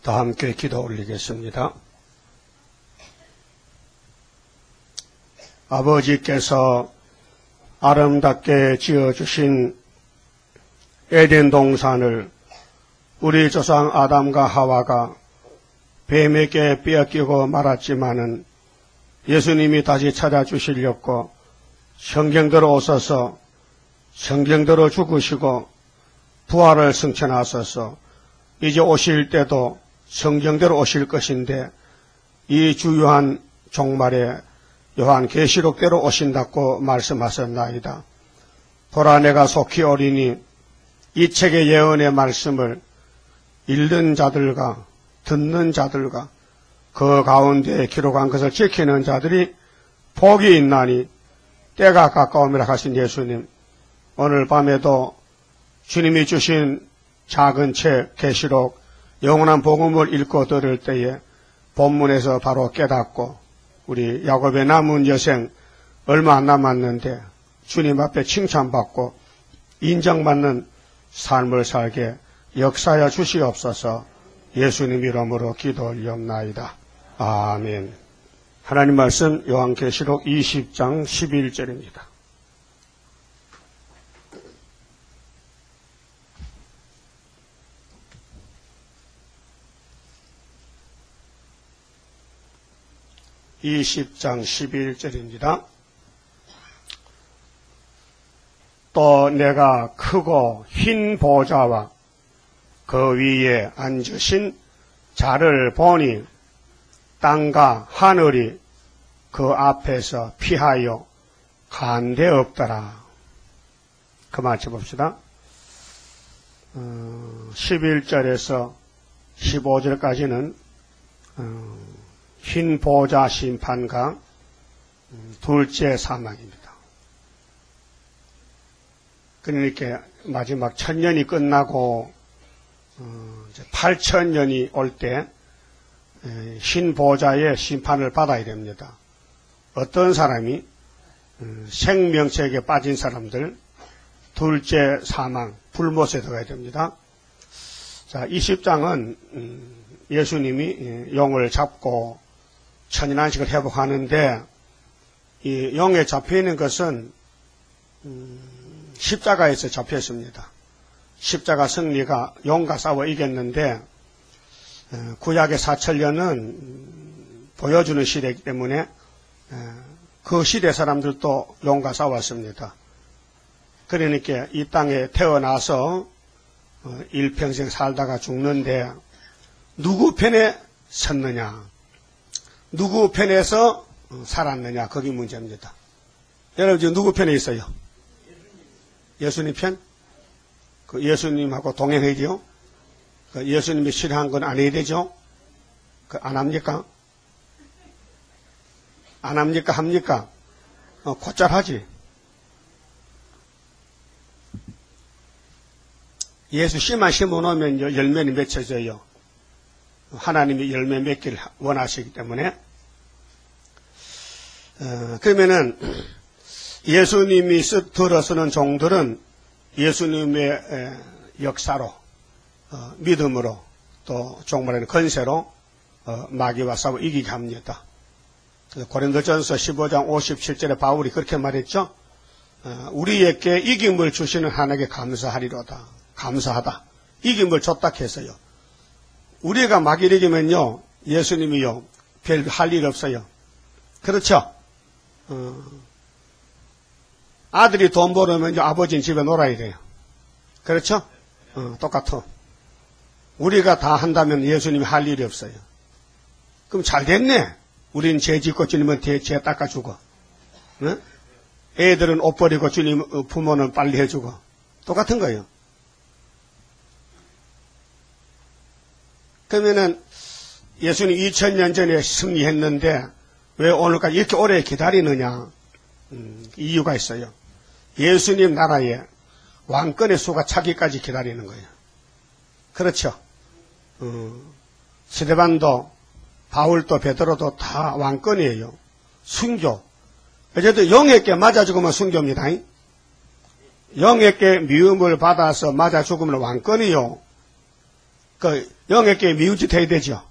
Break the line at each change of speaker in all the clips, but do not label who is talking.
다 함께 기도 올리겠습니다. 아버지께서 아름답게 지어주신 에덴 동산을 우리 조상 아담과 하와가 뱀에게 빼앗기고 말았지만은 예수님이 다시 찾아주시려고 성경대로 오셔서 성경대로 죽으시고 부활을 승천하셔서 이제 오실 때도 성경대로 오실 것인데 이 주요한 종말에 요한계시록대로 오신다고 말씀하셨나이다. 보라 내가 속히 오리니 이 책의 예언의 말씀을 읽는 자들과 듣는 자들과 그 가운데 기록한 것을 지키는 자들이 복이 있나니 때가 가까움이라 하신 예수님, 오늘 밤에도 주님이 주신 작은 책 계시록 영원한 복음을 읽고 들을 때에 본문에서 바로 깨닫고 우리 야곱의 남은 여생 얼마 안 남았는데 주님 앞에 칭찬받고 인정받는 삶을 살게 역사하여 주시옵소서. 예수님 이름으로 기도 올리옵나이다. 아멘. 하나님 말씀 요한계시록 20장 11절입니다. (20장 11절입니다) 또 내가 크고 흰 보좌와 그 위에 앉으신 자를 보니 땅과 하늘이 그 앞에서 피하여 간데 없더라. 그만 쳐봅시다. 11절에서 15절까지는 흰 보좌 심판과 둘째 사망입니다. 그러니까 마지막 1000년이 끝나고 8000년이 올 때 흰 보좌의 심판을 받아야 됩니다. 어떤 사람이 생명책에 빠진 사람들, 둘째 사망, 불못에 들어가야 됩니다. 자, 20장은 예수님이 용을 잡고 천인안식을 회복하는데 이 용에 잡혀있는 것은 십자가에서 잡혔습니다. 십자가 승리가 용과 싸워 이겼는데 구약의 사천년은 보여주는 시대이기 때문에 그 시대 사람들도 용과 싸웠습니다. 그러니까 이 땅에 태어나서 일평생 살다가 죽는데 누구 편에 섰느냐, 누구 편에서 살았느냐, 그게 문제입니다. 여러분 지금 누구 편에 있어요? 예수님 편? 그 예수님하고 동행해야죠. 그 예수님이 싫어한 건 안 해야 되죠. 그 안 합니까? 안 합니까? 합니까? 곧잘 하지. 예수 씨만 심어놓으면 열매는 맺혀져요. 하나님이 열매 맺기를 원하시기 때문에. 그러면은 예수님이 들어서는 종들은 예수님의 역사로, 믿음으로, 또 종말에는 건세로 마귀와 싸워 이기게 합니다. 고린도전서 15장 57절에 바울이 그렇게 말했죠. 우리에게 이김을 주시는 하나님께 감사하리로다. 감사하다. 이김을 줬다 해서요. 우리가 마귀를 이기면요, 예수님이요, 별 할 일 없어요. 그렇죠? 아들이 돈 벌으면 아버지는 집에 놀아야 돼요. 그렇죠? 똑같아. 우리가 다 한다면 예수님이 할 일이 없어요. 그럼 잘 됐네. 우리는 죄 짓고 주님은 죄 닦아주고, 응? 애들은 옷 버리고 주님, 부모는 빨리 해주고, 똑같은 거예요. 그러면은 예수님 2000년 전에 승리했는데 왜 오늘까지 이렇게 오래 기다리느냐? 이유가 있어요. 예수님 나라에 왕권의 수가 차기까지 기다리는 거예요. 그렇죠? 스데반도, 바울도, 베드로도 다 왕권이에요. 순교. 어쨌든 영에게 맞아 죽으면 순교입니다. 영에게 미움을 받아서 맞아 죽으면 왕권이요. 그 영에게 미우짓 해야 되죠.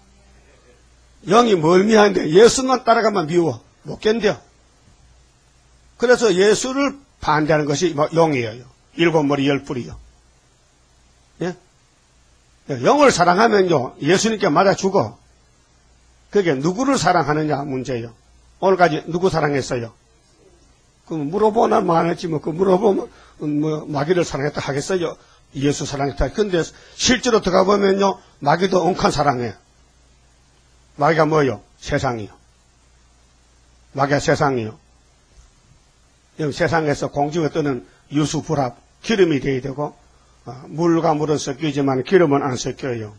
영이 뭘 미워하는데 예수만 따라가면 미워. 못 견뎌. 그래서 예수를 반대하는 것이 영이에요. 일곱 머리 열 뿔이요. 예? 영을 사랑하면요, 예수님께 맞아 죽어. 그게 누구를 사랑하느냐 문제예요. 오늘까지 누구 사랑했어요? 그럼 물어보나 뭐 안 했지, 그 물어보면, 마귀를 사랑했다 하겠어요? 예수 사랑했다. 근데 실제로 들어가 보면요, 마귀도 엉칸 사랑해. 마귀가 뭐요? 세상이요. 마귀가 세상이요. 세상에서 공중에 뜨는 유수불합, 기름이 되어야 되고, 물과 물은 섞이지만 기름은 안 섞여요.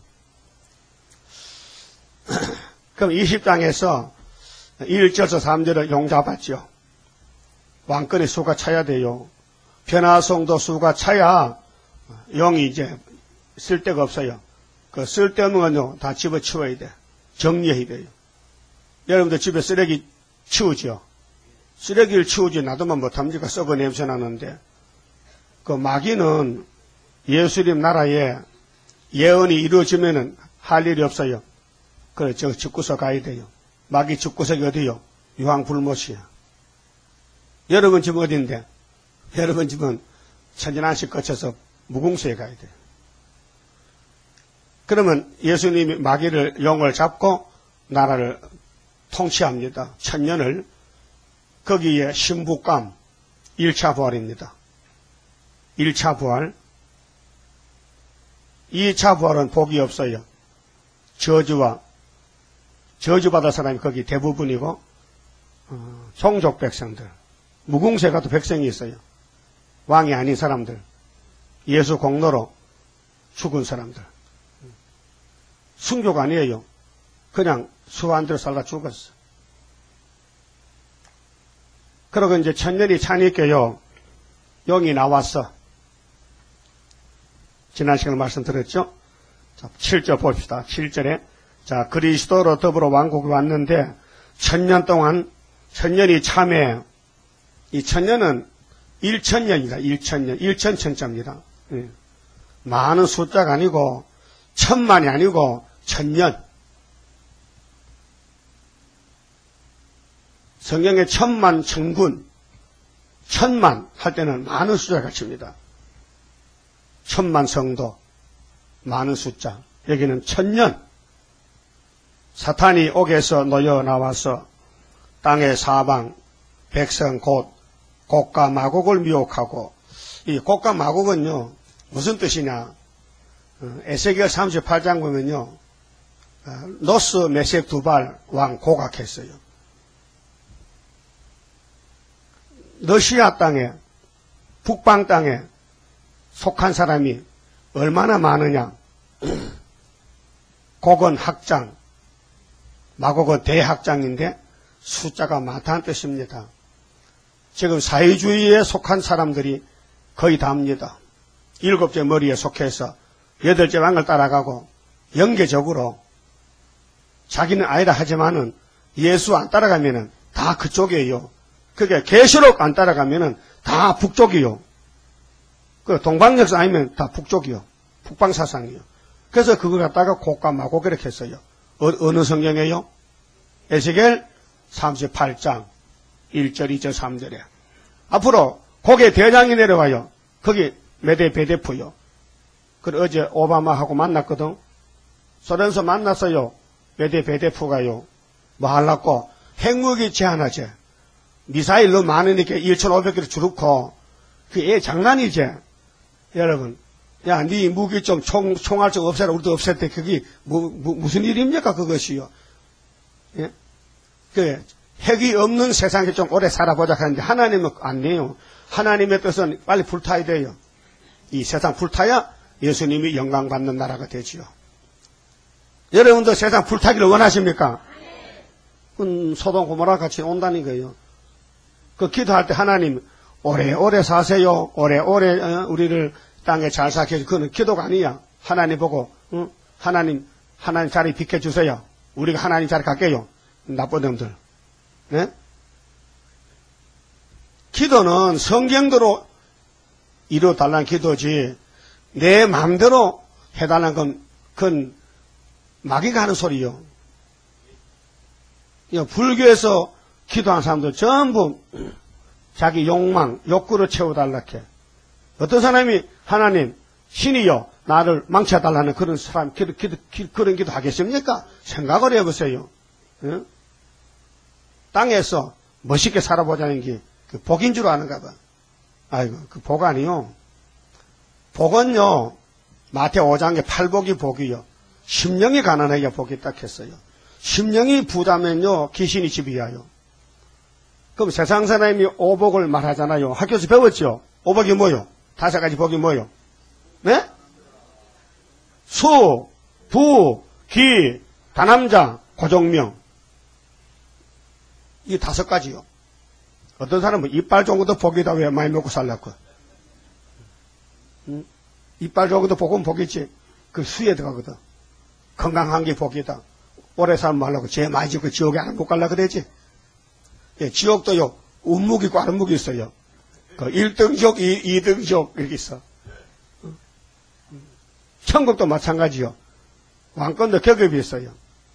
그럼 20장에서 1절에서 3절을 용잡았죠. 왕권의 수가 차야 돼요. 변화성도 수가 차야 영이 이제 쓸데가 없어요. 그 쓸데없는 건요, 다 집어치워야 돼. 정리해야 돼요. 여러분들 집에 쓰레기 치우죠? 쓰레기를 치우지 놔두면 못합니까? 썩어 냄새 나는데. 그 마귀는 예수님 나라에 예언이 이루어지면은 할 일이 없어요. 그래, 저 집구석 가야 돼요. 마귀 집구석이 어디요? 유황불못이야. 여러분 집 어딘데? 여러분 집은 천진안식 거쳐서 무궁수에 가야 돼요. 그러면 예수님이 마귀를 영을 잡고 나라를 통치합니다. 천년을. 거기에 신부감 1차 부활입니다. 1차 부활. 2차 부활은 복이 없어요. 저주받을 사람이 거기 대부분이고, 종족 백성들. 무궁수에 가도 백성이 있어요. 왕이 아닌 사람들. 예수 공로로 죽은 사람들. 순교가 아니에요. 그냥 수완대로 살다 죽었어. 그러고 이제 천년이 차니까요, 영이 나왔어. 지난 시간에 말씀드렸죠? 자, 7절 봅시다. 7절에. 자, 그리스도로 더불어 왕국이 왔는데, 천년 동안, 천년이 참에, 이 천년은 1천년이다. 1천년. 1천천자입니다. 예. 많은 숫자가 아니고, 천만이 아니고, 천년. 성경에 천만, 천군, 천만 할 때는 많은 숫자가 갇힙니다. 천만 성도, 많은 숫자. 여기는 천년. 사탄이 옥에서 놓여 나와서 땅의 사방, 백성 곧 곡과 마곡을 미혹하고, 이 곡과 마곡은요, 무슨 뜻이냐? 에스겔 38장 보면요, 노스 메섹 두발 왕 고각했어요. 러시아 땅에, 북방 땅에 속한 사람이 얼마나 많으냐? 곡은 학장, 마곡은 대학장인데 숫자가 많다는 뜻입니다. 지금 사회주의에 속한 사람들이 거의 다입니다. 7째 머리에 속해서 8째 왕을 따라가고 연계적으로 자기는 아니다 하지만은 예수 안 따라가면은 다 그쪽이에요. 그게 계시록 안 따라가면은 다 북쪽이요. 그 동방역사 아니면 다 북쪽이요. 북방사상이요. 그래서 그걸 갖다가 곡과 마곡 이렇게 했어요. 어느 성경이에요? 에스겔 38장 1절, 2절, 3절에. 앞으로 곡의 대장이 내려와요. 거기 메데베데프요. 그 어제 오바마하고 만났거든. 소련서 만났어요. 메데베데프가요. 뭐 하려고? 핵무기 제한하지. 미사일 너무 많으니까 1,500개를 주놓고 그 애 장난이지. 여러분, 야, 네 무기 좀 총알 좀 없애라. 우리도 없앴대. 그게 무슨 일입니까 그것이요. 예? 그 핵이 없는 세상에 좀 오래 살아보자 하는데 하나님은 안 돼요. 하나님의 뜻은 빨리 불타야 돼요. 이 세상 불타야 예수님이 영광 받는 나라가 되지요. 여러분도 세상 불타기를 원하십니까? 소돔 고모라 같이 온다는 거예요. 그 기도할 때 하나님 오래오래 사세요. 오래오래 우리를 땅에 잘 살게 해주세요. 그건 기도가 아니야. 하나님 보고 하나님 자리 비켜주세요. 우리가 하나님 자리 갈게요. 나쁜 놈들. 네? 기도는 성경대로 이루어달라는 기도지 내 마음대로 해달라는 건 그건 마귀가 하는 소리요. 불교에서 기도한 사람들 전부 자기 욕망, 욕구를 채워달라 해. 어떤 사람이 하나님, 신이여 나를 망쳐달라는 그런 사람, 그런 기도 하겠습니까? 생각을 해보세요. 응? 땅에서 멋있게 살아보자는 게 그 복인 줄 아는가 봐. 아이고, 그 복 아니요. 복은요, 마태 5장의 8복이 복이요. 심령이 가난하게 복이 딱 했어요. 심령이 부자면요, 귀신이 지배해요. 그럼 세상 사람이 오복을 말하잖아요. 학교에서 배웠죠? 오복이 뭐요? 5가지 복이 뭐요? 네? 수, 부, 기, 다남자, 고종명. 이 5가지요. 어떤 사람은 이빨 좋은 것도 복이다. 왜 많이 먹고 살라고? 응? 이빨 좋은 것도 복은 복이지. 그 수에 들어가거든. 건강한 게 복이다. 오래 살면 말라고 죄 많이 짓고 지옥에 안 못 갈라 그러지. 예, 지옥도요, 운묵이 있고 아랫묵이 있어요. 그 1등족, 2등족, 이렇게 있어. 천국도 마찬가지요. 왕권도 격업이 있어요.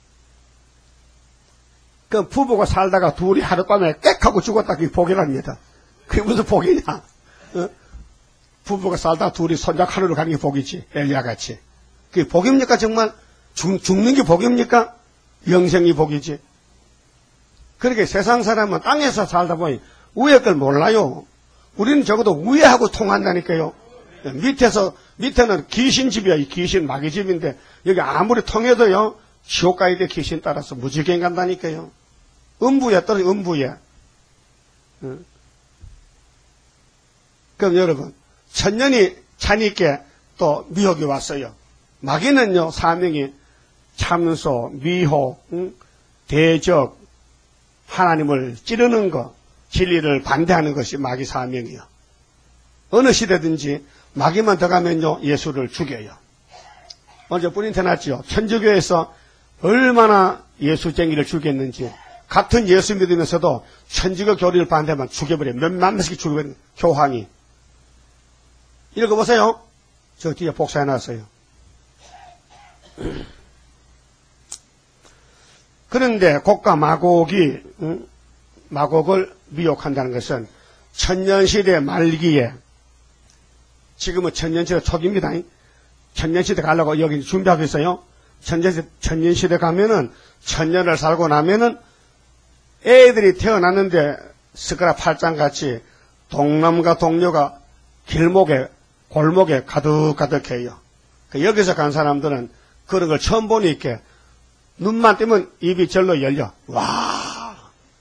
그 부부가 살다가 둘이 하룻밤에 꽥하고 죽었다. 그게 복이랍니다. 그게 무슨 복이냐? 어? 부부가 살다가 둘이 손잡고 하늘로 가는 게 복이지. 엘리야 같이. 그게 복입니까? 정말? 죽는 게 복입니까? 영생이 복이지. 그렇게 세상 사람은 땅에서 살다 보니 위에 걸 몰라요. 우리는 적어도 위에하고 통한다니까요. 밑에는 귀신 집이야. 이 귀신 마귀 집인데 여기 아무리 통해도요, 지옥 가야 돼. 귀신 따라서 무지개 간다니까요. 음부에 떨어져, 음부에. 그럼 여러분, 천년이 차니께 또 미혹이 왔어요. 마귀는요, 사명이 참소, 미혹, 대적, 하나님을 찌르는 것, 진리를 반대하는 것이 마귀 사명이요. 어느 시대든지 마귀만 들어가면요, 예수를 죽여요. 어제 뿌린테 났죠. 천주교에서 얼마나 예수쟁이를 죽였는지. 같은 예수 믿으면서도 천주교 교리를 반대하면 죽여버려요. 몇만 명씩 죽여버려요. 교황이. 읽어보세요. 저 뒤에 복사해놨어요. 그런데 곡과 마곡이, 마곡을 미혹한다는 것은 천년시대 말기에, 지금은 천년시대 초기입니다. 천년시대 가려고 여기 준비하고 있어요. 천년시대 가면은, 천년을 살고 나면은 애들이 태어났는데 스크라 8장 같이 동남과 동료가 길목에, 골목에 가득가득해요. 여기서 간 사람들은 그런 걸 처음 보니까 눈만 뜨면 입이 절로 열려. 와,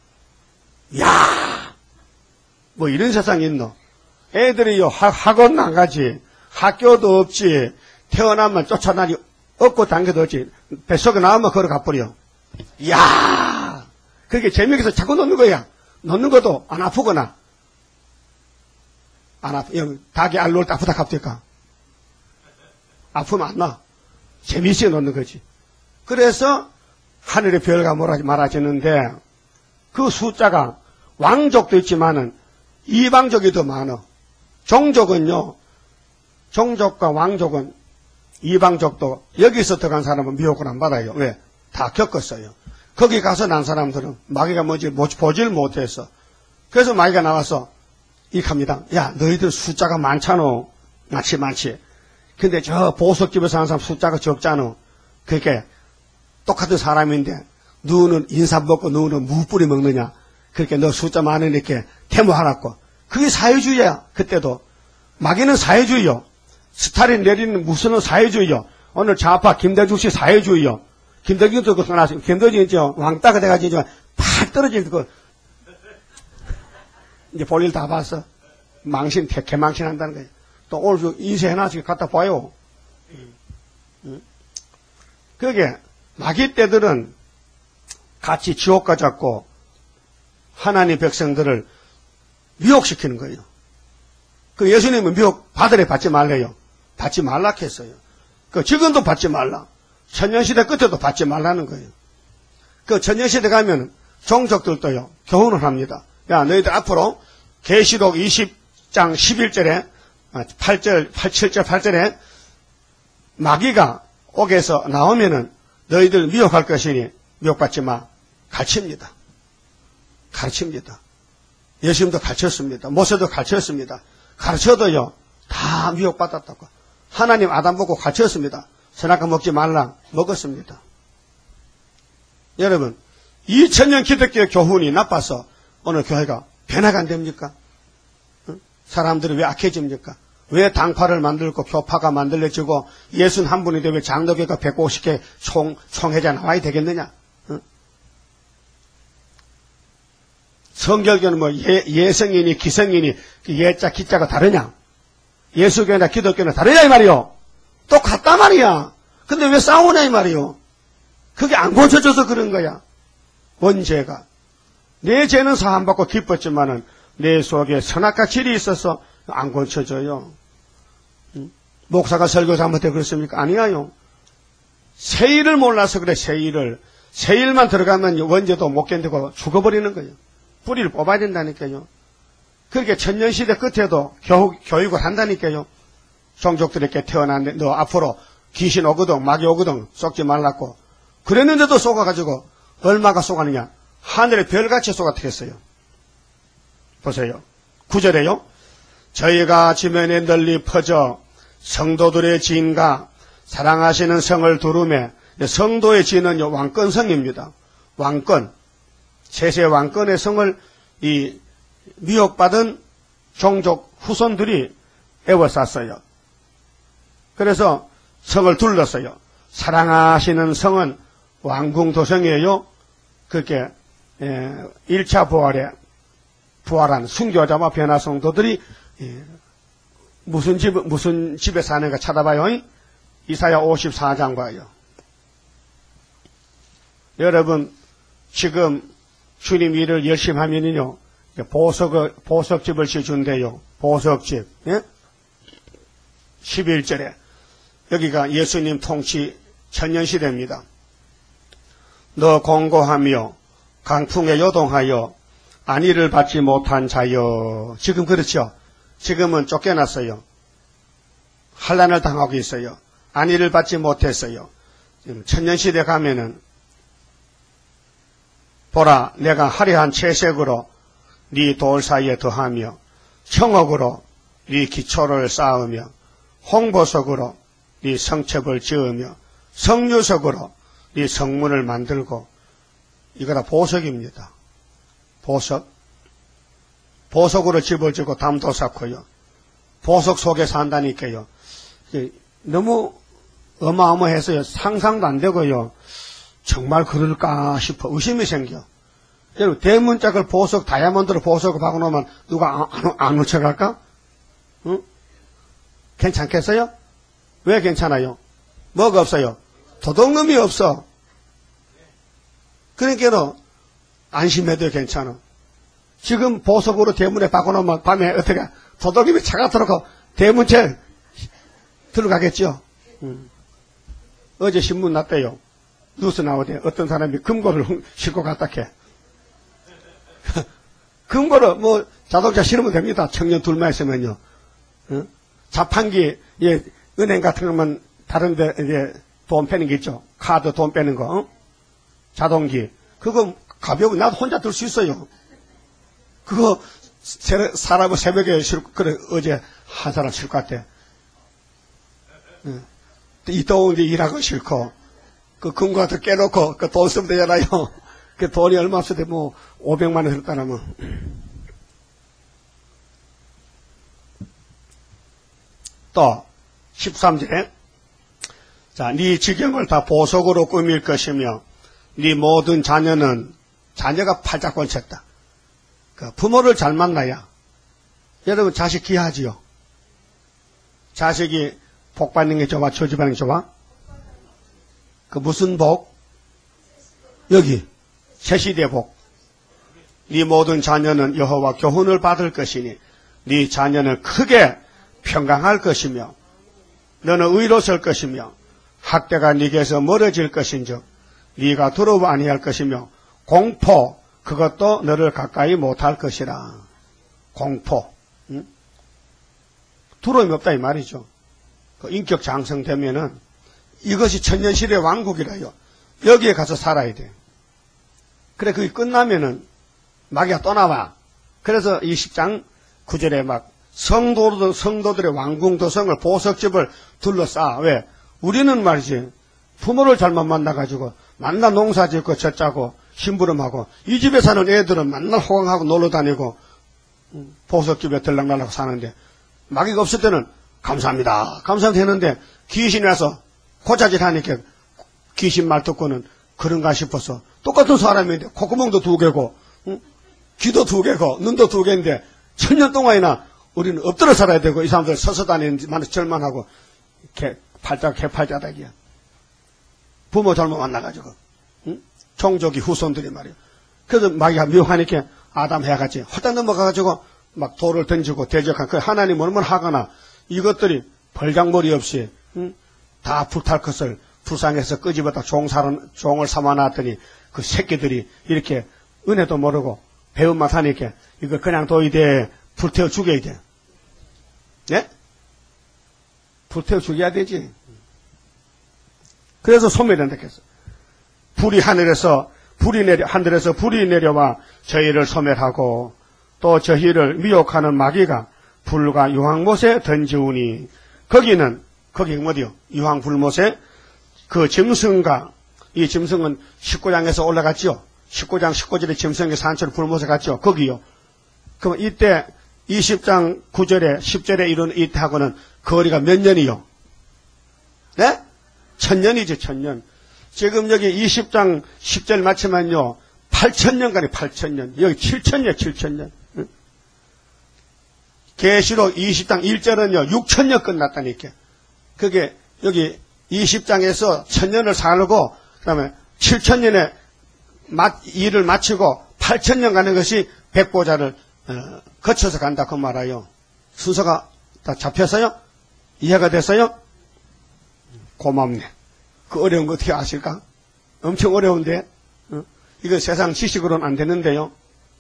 야, 뭐 이런 세상이 있노? 애들이요, 학원 안 가지, 학교도 없지, 태어나면 쫓아다니, 없고 당겨도 없지, 뱃속에 나오면 걸어가 버려. 야, 그렇게 재미있어서 자꾸 놓는 거야. 놓는 것도 안 아프거나, 안 아프, 닭이 알 놓을 때 아프다 갑니까? 아프면 안 나. 재미있게 놓는 거지. 그래서 하늘의 별과 말아지는데 그 숫자가 왕족도 있지만은 이방족이 더 많아. 종족은요, 종족과 왕족은 이방족도 여기서 들어간 사람은 미혹을 안 받아요. 왜? 다 겪었어요. 거기 가서 난 사람들은 마귀가 뭔지 보질 못해서. 그래서 마귀가 나와서 이익합니다. 야, 너희들 숫자가 많잖아. 많지. 근데 저 보석집에서 사는 사람 숫자가 적잖아. 그렇게 똑같은 사람인데 누구는 인삼 먹고 누구는 무뿌리 먹느냐. 그렇게 너 숫자 많으니까 태모하라고. 그게 사회주의야. 그때도. 마귀는 사회주의요. 스탈린 내리는 무슨은 사회주의요. 오늘 좌파 김대중 씨 사회주의요. 김대중도 그거 나왔어요. 김대중이 왕따가 돼가지고 팍 떨어질 거. 이제 볼일 다 봤어. 망신, 개망신 한다는 거예요. 또 오늘 인쇄해놔서 갖다 봐요. 그게 마귀 때들은 같이 지옥가 잡고 하나님 백성들을 미혹시키는 거예요. 그 예수님은 미혹 받으래 받지 말래요. 받지 말라 했어요. 그 지금도 받지 말라. 천년시대 끝에도 받지 말라는 거예요. 그 천년시대 가면 종족들도요, 교훈을 합니다. 야, 너희들 앞으로 계시록 20장 11절에 7절 8절에 마귀가 옥에서 나오면은 너희들 미혹할 것이니 미혹받지 마. 가르칩니다. 가르칩니다. 예수님도 가르쳤습니다. 모세도 가르쳤습니다. 가르쳐도요, 다 미혹받았다고. 하나님 아담 보고 가르쳤습니다. 선악과 먹지 말라. 먹었습니다. 여러분, 2000년 기독교 교훈이 나빠서 오늘 교회가 변화가 안 됩니까? 사람들이 왜 악해집니까? 왜 당파를 만들고 교파가 만들어지고 61분인데 왜 장로교가 150개 총회자 나와야 되겠느냐? 성결교는 뭐 예성이니 기성이니 예자 기자가 다르냐? 예수교나 기독교는 다르냐 이 말이요. 똑같단 말이야. 근데 왜 싸우냐 이 말이요. 그게 안 고쳐져서 그런 거야. 원죄가. 내 죄는 사함받고 기뻤지만은 내 속에 선악과 질이 있어서 안 고쳐져요. 목사가 설교 잘못해 그렇습니까? 아니야요. 세일을 몰라서 그래. 세일만 들어가면 원죄도 못 견디고 죽어버리는 거예요. 뿌리를 뽑아야 된다니까요. 그렇게 천년시대 끝에도 교육을 한다니까요. 종족들에게 태어났는데 너 앞으로 귀신 오거든 마귀 오거든 속지 말라고. 그랬는데도 속아가지고 얼마가 속았느냐. 하늘의 별같이 속아뜨렸어요. 보세요. 9절에요. 저희가 지면에 널리 퍼져 성도들의 지인과 사랑하시는 성을 두루매. 성도의 지인은 왕권성입니다. 왕권. 세세 왕권의 성을 이 미혹받은 종족 후손들이 에워쌌어요. 그래서 성을 둘렀어요. 사랑하시는 성은 왕궁도성이에요. 그렇게 1차 부활에 부활한 순교자와 변화성도들이 무슨 집에 사는가 찾아봐요. 이사야 54장 봐요. 여러분 지금 주님 일을 열심히 하면요 보석집을 지어준대요. 보석집. 예? 11절에 여기가 예수님 통치 천년시대입니다. 너 공고하며 강풍에 요동하여 안위를 받지 못한 자여. 지금 그렇죠. 지금은 쫓겨났어요. 환난을 당하고 있어요. 안위를 받지 못했어요. 천년시대 가면은 보라 내가 화려한 채색으로 네 돌 사이에 더하며 청옥으로 네 기초를 쌓으며 홍보석으로 네 성첩을 지으며 성류석으로 네 성문을 만들고. 이거라 보석입니다. 보석으로 집을 짓고 담도 쌓고요. 보석 속에 산다니까요. 너무 어마어마해서요. 상상도 안 되고요. 정말 그럴까 싶어 의심이 생겨. 여러분 대문짝을 보석 다이아몬드로 보석을 박아놓으면 누가 안 훔쳐갈까? 응? 괜찮겠어요? 왜 괜찮아요? 뭐가 없어요? 도둑놈이 없어. 그러니까 안심해도 괜찮아. 지금 보석으로 대문에 박아놓으면 밤에 어떻게 도둑놈이 차가 들어가고 대문채 들어가겠죠. 어제 신문 났대요. 뉴스 나오대. 어떤 사람이 금고를 싣고 갔다 캐. 금고를 뭐 자동차 실으면 됩니다. 청년 둘만 있으면요. 자판기 은행 같은 거면 다른데 이제 돈 빼는 게 있죠. 카드 돈 빼는 거. 자동기. 그거 가벼워. 나도 혼자 들 수 있어요. 그거 사람을 새벽에 그래 어제 한 사람 쉴 것 같아. 이 더운데 일하고 싫고 그 금고 같은 거 깨놓고 그 돈 쓰면 되잖아요. 그 돈이 얼마 없어도 뭐 500만 원 들었다라면. 또 13절에 자, 네 지경을 다 보석으로 꾸밀 것이며 네 모든 자녀가 팔짝 권쳤다. 그 부모를 잘 만나야. 여러분 자식 귀하지요. 자식이 복 받는 게 좋아, 처지 받는 게 좋아? 그 무슨 복? 여기 새시대 복. 네 모든 자녀는 여호와 교훈을 받을 것이니 네 자녀는 크게 평강할 것이며 너는 의로 설 것이며 학대가 네게서 멀어질 것인즉 네가 두려워 아니할 것이며 공포 그것도 너를 가까이 못할 것이라. 공포. 두려움이 없다 이 말이죠. 그 인격 장성되면은 이것이 천년시대의 왕국이라요. 여기에 가서 살아야 돼. 그래, 그게 끝나면은 마귀가 또 나와. 그래서 20장 9절에 막 성도들의 왕궁 도성을 보석집을 둘러싸. 왜? 우리는 말이지, 부모를 잘못 만나가지고, 만나 농사 짓고 젖자고, 심부름하고, 이 집에 사는 애들은 만나 호강하고 놀러 다니고, 보석집에 들락날락 사는데, 마귀가 없을 때는, 감사합니다. 감사합니다 했는데, 귀신이 와서 고자질 하니까, 귀신 말 듣고는 그런가 싶어서, 똑같은 사람인데, 콧구멍도 2개고, 귀도 2개고, 눈도 2개인데, 천년 동안이나 우리는 엎드려 살아야 되고, 이 사람들 서서 다니는 절만하고, 개팔자닥이야. 부모 잘못 만나가지고, 종족이 후손들이 말이야. 그래서 마귀가 묘하니까 아담 해같이 헛다 넘어가가지고 막 돌을 던지고 대적한 그 하나님 얼마나 하거나 이것들이 벌장머리 없이 다 불탈 것을 불쌍해서 끄집었다 종을 삼아놨더니 그 새끼들이 이렇게 은혜도 모르고 배운맛 하니까 이거 그냥 도이대 불태워 죽여야 돼. 네? 불태워 죽여야 되지. 그래서 소멸된다 했어. 하늘에서 불이 내려와 저희를 소멸하고 또 저희를 미혹하는 마귀가 불과 유황못에 던지우니 거기 어디요? 유황불못에 그 짐승과 이 짐승은 19장에서 올라갔죠. 19장 19절에 짐승의 산처럼 불못에 갔죠. 거기요. 그럼 이때 20장 9절에 10절에 이르는 이때하고는 거리가 몇 년이요? 네? 1000년이죠. 1000년. 지금 여기 20장 10절 맞추면요. 8000년간이 8000년. 여기 7000년, 7000년. 응? 계시록 20장 1절은요. 6000년 끝났다니까. 그게 여기 20장에서 1000년을 살고 그다음에 7000년에 일을 마치고 8000년 가는 것이 백보자를 거쳐서 간다 그 말이에요. 순서가 다 잡혔어요? 이해가 됐어요? 고맙네. 그 어려운 거 어떻게 아실까? 엄청 어려운데, 이거 세상 지식으로는 안 되는데요.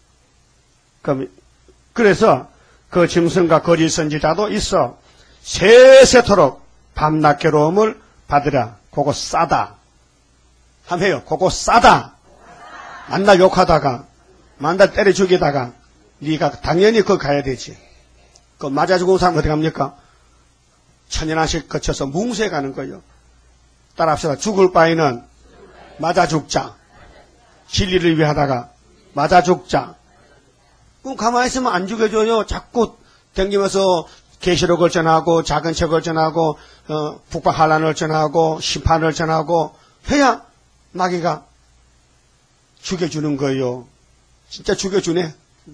그래서 그 짐승과 거리 선지자도 있어 세세토록 밤낮 괴로움을 받으라. 그거 싸다. 한번 해요. 그거 싸다. 만날 욕하다가, 만날 때려 죽이다가, 네가 당연히 그거 가야 되지. 그 맞아 죽은 사람 어디 갑니까? 천연한식 거쳐서 뭉수에 가는 거예요. 따라합시다. 죽을 바에는 맞아 죽자. 진리를 위하다가 맞아 죽자. 그럼 가만히 있으면 안 죽여줘요. 자꾸 댕기면서 계시록을 전하고 작은 책을 전하고 북방한란을 전하고 심판을 전하고 해야 마귀가 죽여주는 거예요. 진짜 죽여주네.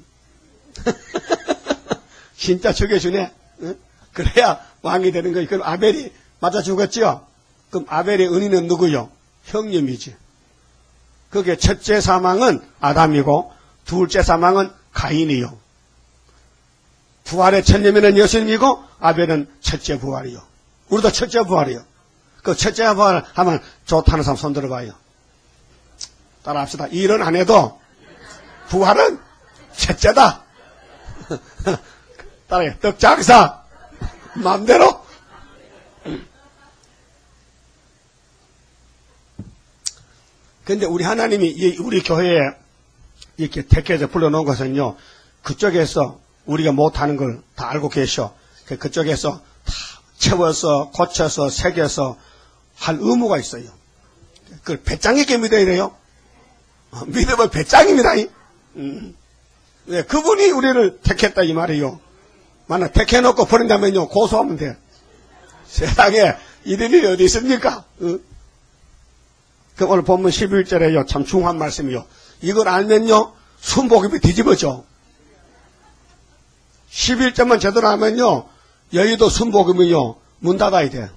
진짜 죽여주네. 그래야 왕이 되는 거예요. 그럼 아벨이 맞아 죽었죠? 그럼 아벨의 은인은 누구요? 형님이지. 그게 첫째 사망은 아담이고 둘째 사망은 가인이요. 부활의 첫님은 예수님이고 아벨은 첫째 부활이요. 우리도 첫째 부활이요. 그 첫째 부활 하면 좋다는 사람 손 들어봐요. 따라합시다. 일은 안 해도 부활은 첫째다. 따라해. 떡장사 마음대로. 근데 우리 하나님이 우리 교회에 이렇게 택해서 불러놓은 것은요, 그쪽에서 우리가 못하는 걸 다 알고 계셔. 그쪽에서 다 채워서, 고쳐서, 새겨서 할 의무가 있어요. 그걸 배짱 있게 믿어야 돼요. 믿으면 배짱입니다. 네, 그분이 우리를 택했다 이 말이에요. 만약 택해놓고 버린다면요, 고소하면 돼. 세상에 이런 일이 어디 있습니까? 오늘 본문 11절에요. 참 중요한 말씀이요. 이걸 알면요, 순복음이 뒤집어져. 11절만 제대로 하면요, 여의도 순복음이요, 문 닫아야 돼.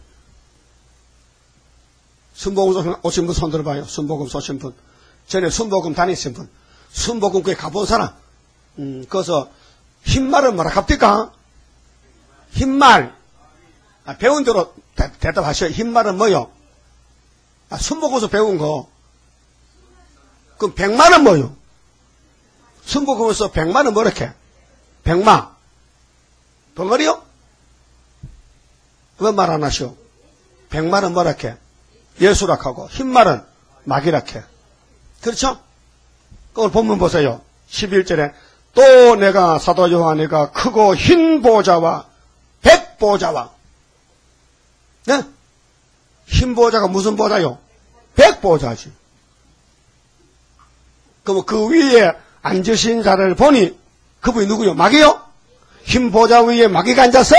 순복음 오신 분 손 들어봐요. 순복음 쏘신 분. 전에 순복음 다니신 분. 순복음 교회 가본 사람. 거기서 흰말은 뭐라 합니까? 흰말. 배운 대로 대답하셔요. 흰말은 뭐요? 순복음에서 배운 거. 그럼 백마는 뭐요? 순복음에서 백마는 뭐렇게? 백마. 덩어리요? 왜 말 안 하시오? 백마는 뭐렇게? 예수락하고 흰말은 마귀락해. 그렇죠? 그걸 본문 보세요. 11절에 또 내가 사도 요한이가 크고 흰 보좌와 백보좌와, 네? 흰 보좌가 무슨 보좌요? 백보좌지. 그럼 그 위에 앉으신 자를 보니 그분이 누구요? 마귀요? 흰 보좌 위에 마귀가 앉아서?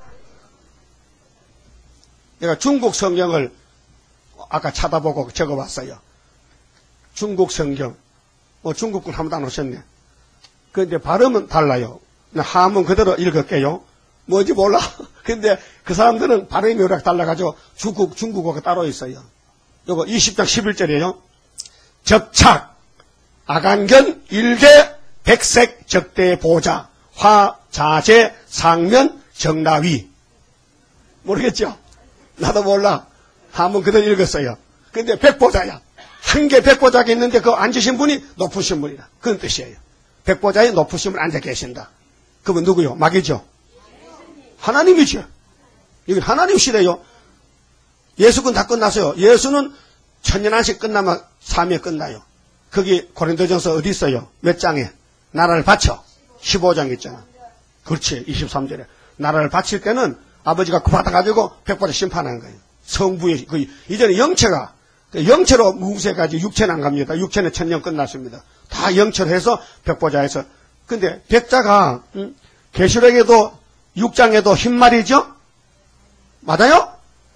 내가 중국 성경을 아까 찾아보고 적어봤어요. 중국 성경. 중국분 한 번도 안 오셨네. 그런데 발음은 달라요. 한문 그대로 읽을게요. 뭔지 몰라. 근데 그 사람들은 발음이 요렇게 달라가지고 중국어가 따로 있어요. 요거 20장 11절이에요. 접착, 아간견, 일개, 백색, 적대, 보자, 화, 자재, 상면, 정나위. 모르겠죠? 나도 몰라. 한번 그대로 읽었어요. 근데 백보자야. 한 개 백보자가 있는데 그 앉으신 분이 높으신 분이다. 그런 뜻이에요. 백보자에 높으신 분 앉아 계신다. 그분 누구요? 마귀죠? 하나님이죠. 여기 하나님 시대요. 예수군 다 끝났어요. 예수는 천년한식 끝나면 사명이 끝나요. 거기 고린도전서 어디 있어요? 몇 장에? 나라를 바쳐. 15장 있잖아. 그렇지. 23절에. 나라를 바칠 때는 아버지가 그 받아가지고 백보자 심판하는 거예요. 성부의, 이전에 영체로 뭉세가지 육체는 안 갑니다. 육체는 천년 끝났습니다. 다 영체로 해서 백보자에서. 근데 백자가, 계시록에도 6장에도 흰말이죠? 맞아요?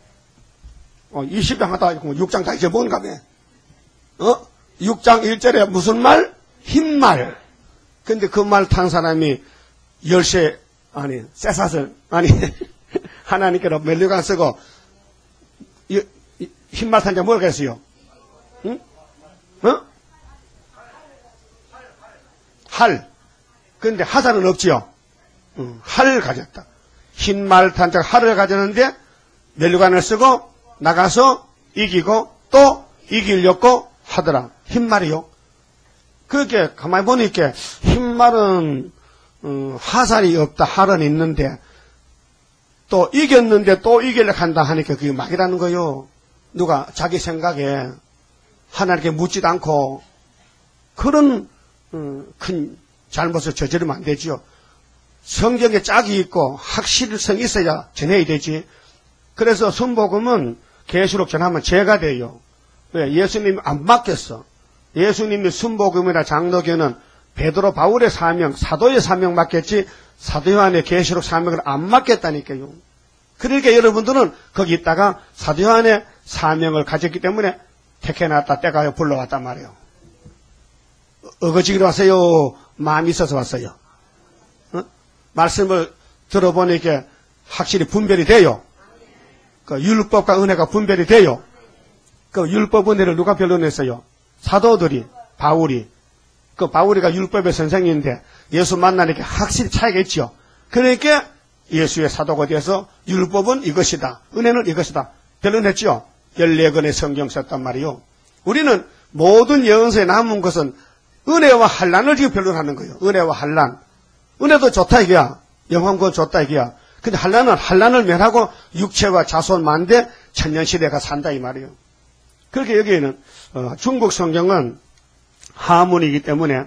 20장 하다 6장 다 잊어먹은가 봐. 6장 1절에 무슨 말? 흰말. 근데 그 말 탄 사람이 쇠사슬, 하나님께로 멜리관 쓰고, 흰말 탄 자 뭐라고 했어요? 응? 활. 근데 하사는 없지요? 활을 가졌다. 흰말 탄 자가 활을 가졌는데, 멜리관을 쓰고, 나가서 이기고, 또 이기려고 하더라. 흰말이요. 그렇게 가만히 보니까, 흰말은, 화살이 없다, 활은 있는데, 또 이겼는데 또 이기려고 한다 하니까 그게 막이라는 거요. 누가 자기 생각에 하나님께 묻지도 않고 그런 큰 잘못을 저지르면 안 되지요. 성경에 짝이 있고 확실성이 있어야 전해야 되지. 그래서 순복음은 계시록 전하면 죄가 돼요. 왜? 예수님이 안 맡겼어. 예수님이 순복음이나 장로교는 베드로 바울의 사명, 사도의 사명 맡겼지 사도 요한의 계시록 사명을 안 맡겼다니까요. 그러니까 여러분들은 거기 있다가 사도 요한의 사명을 가졌기 때문에 택해놨다 때가 불러왔단 말이에요. 어거지기로 왔어요? 마음이 있어서 왔어요? 말씀을 들어보니까 확실히 분별이 돼요. 그 율법과 은혜가 분별이 돼요. 그 율법 은혜를 누가 변론했어요? 사도들이, 바울이. 그 바울이가 율법의 선생인데 예수 만나니까 확실히 차이가 있죠. 그러니까 예수의 사도가 돼서 율법은 이것이다. 은혜는 이것이다. 변론했죠. 14권의 성경 썼단 말이요. 우리는 모든 예언서에 남은 것은 은혜와 환난을 지금 변론하는 거예요. 은혜와 환난. 은혜도 좋다 이게야. 영원권 좋다 이게야. 근데 환난을 면하고 육체와 자손 만대 천년시대가 산다 이 말이에요. 그렇게 여기에는 중국 성경은 하문이기 때문에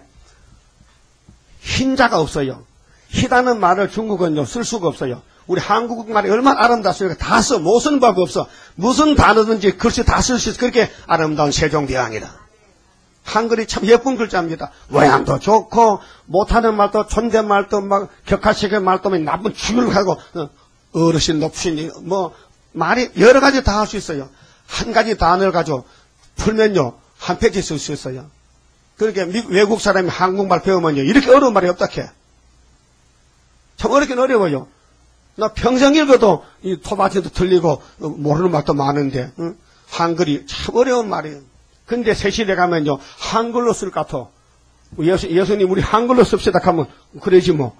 흰자가 없어요. 희다는 말을 중국은 쓸 수가 없어요. 우리 한국 말이 얼마나 아름답습니까? 다 써. 못 쓰는 법이 없어. 무슨 단어든지 글씨 다 쓸 수 있어. 그렇게 아름다운 세종대왕이다. 한글이 참 예쁜 글자입니다. 모양도 좋고 못하는 말도 존댓말도 막 격하식의 말도 나쁜 죽을 하고 어르신 높으신 말이 여러 가지 다 할 수 있어요. 한 가지 단어를 가지고 풀면요 한 페이지 쓸 수 있어요. 그러니까 외국 사람이 한국말 배우면요 이렇게 어려운 말이 없다 캐. 참 어렵긴 어려워요. 나 평생 읽어도 이 토마토도 틀리고 모르는 말도 많은데 한글이 참 어려운 말이에요. 근데 새 시대 가면요 한글로 쓸 것 같아. 예수님 우리 한글로 씁시다 하면 그러지 뭐.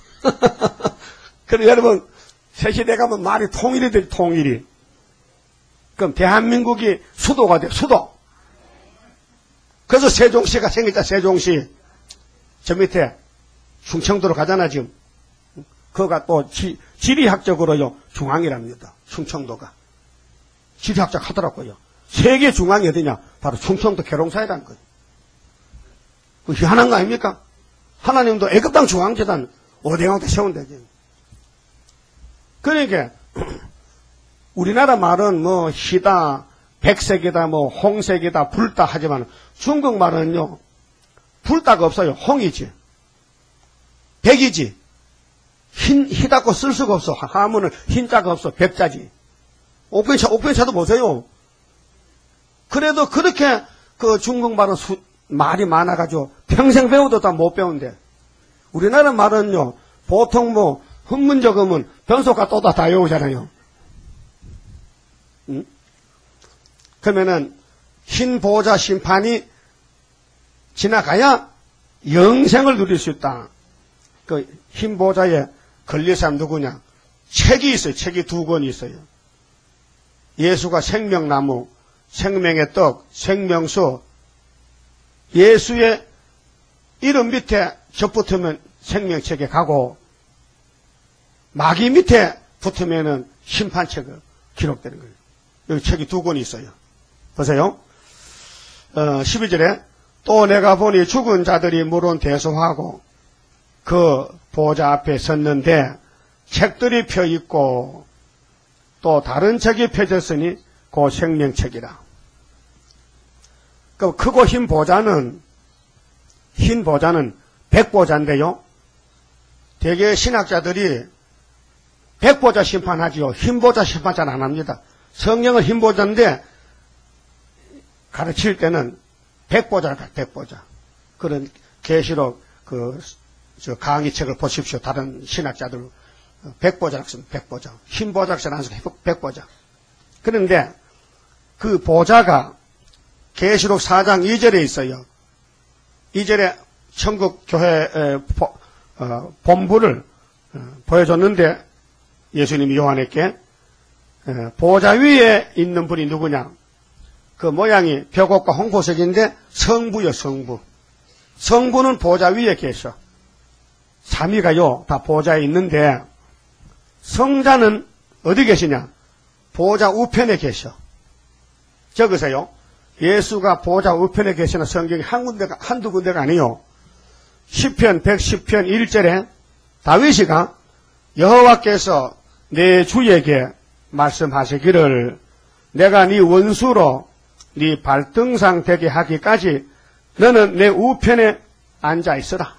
그래 여러분 새 시대 가면 말이 통일이 돼. 통일이. 그럼 대한민국이 수도가 돼. 수도. 그래서 세종시가 생겼다. 세종시. 저 밑에 충청도로 가잖아 지금. 그거가 또 지리학적으로요 중앙이랍니다. 충청도가. 지리학적 하더라고요. 세계 중앙이 어디냐? 바로 충청도 계룡사이라는 거예요. 그 희한한 거 아닙니까? 하나님도 애굽 땅 중앙재단 오대강대 세운대지. 그러니까 우리나라 말은 뭐 희다, 백색이다, 뭐 홍색이다, 불다 하지만 중국 말은요 불다가 없어요. 홍이지, 백이지. 희다고 쓸 수가 없어. 하면은 흰자가 없어. 백자지. 옥변차도 보세요. 그래도 그렇게 그 중국말은 말이 많아가지고 평생 배워도 다 못 배운대. 우리나라 말은요, 보통 뭐, 흠문 적으면 변속과 또다 다 외우잖아요. 응? 그러면은, 흰 보좌 심판이 지나가야 영생을 누릴 수 있다. 그 흰 보좌에 걸릴 사람 누구냐? 책이 있어요. 책이 2권이 있어요. 예수가 생명나무, 생명의 떡, 생명수, 예수의 이름 밑에 접붙으면 생명책에 가고 마귀 밑에 붙으면은 심판책을 기록되는 거예요. 여기 책이 2권이 있어요. 보세요. 12절에 또 내가 보니 죽은 자들이 물은 대소하고 그 보좌 앞에 섰는데 책들이 펴 있고 또 다른 책이 펴졌으니 그 생명책이라. 그 크고 흰 보좌는 백보좌인데요. 대개 신학자들이 백보좌 심판하지요. 흰보좌 심판 잘 안 합니다. 성경은 흰보좌인데 가르칠 때는 백보좌가 백보좌. 그런 계시록 저 강의책을 보십시오. 다른 신학자들 백보좌라고 쓰면 백보좌. 흰보좌라고 쓰면 백보좌. 그런데 그 보좌가 계시록 4장 2절에 있어요. 2절에 천국 교회 본부를 보여줬는데 예수님이 요한에게 보좌 위에 있는 분이 누구냐? 그 모양이 벽옥과 홍보석인데 성부요, 성부. 성부는 보좌 위에 계셔. 삼위가요, 다 보좌에 있는데 성자는 어디 계시냐? 보좌 우편에 계셔. 적으세요. 예수가 보좌 우편에 계시는 성경이 한두 군데가 아니요. 시편 110편 1절에 다윗이가 여호와께서 내 주에게 말씀하시기를 내가 네 원수로 네 발등상 되게 하기까지 너는 내 우편에 앉아 있으라.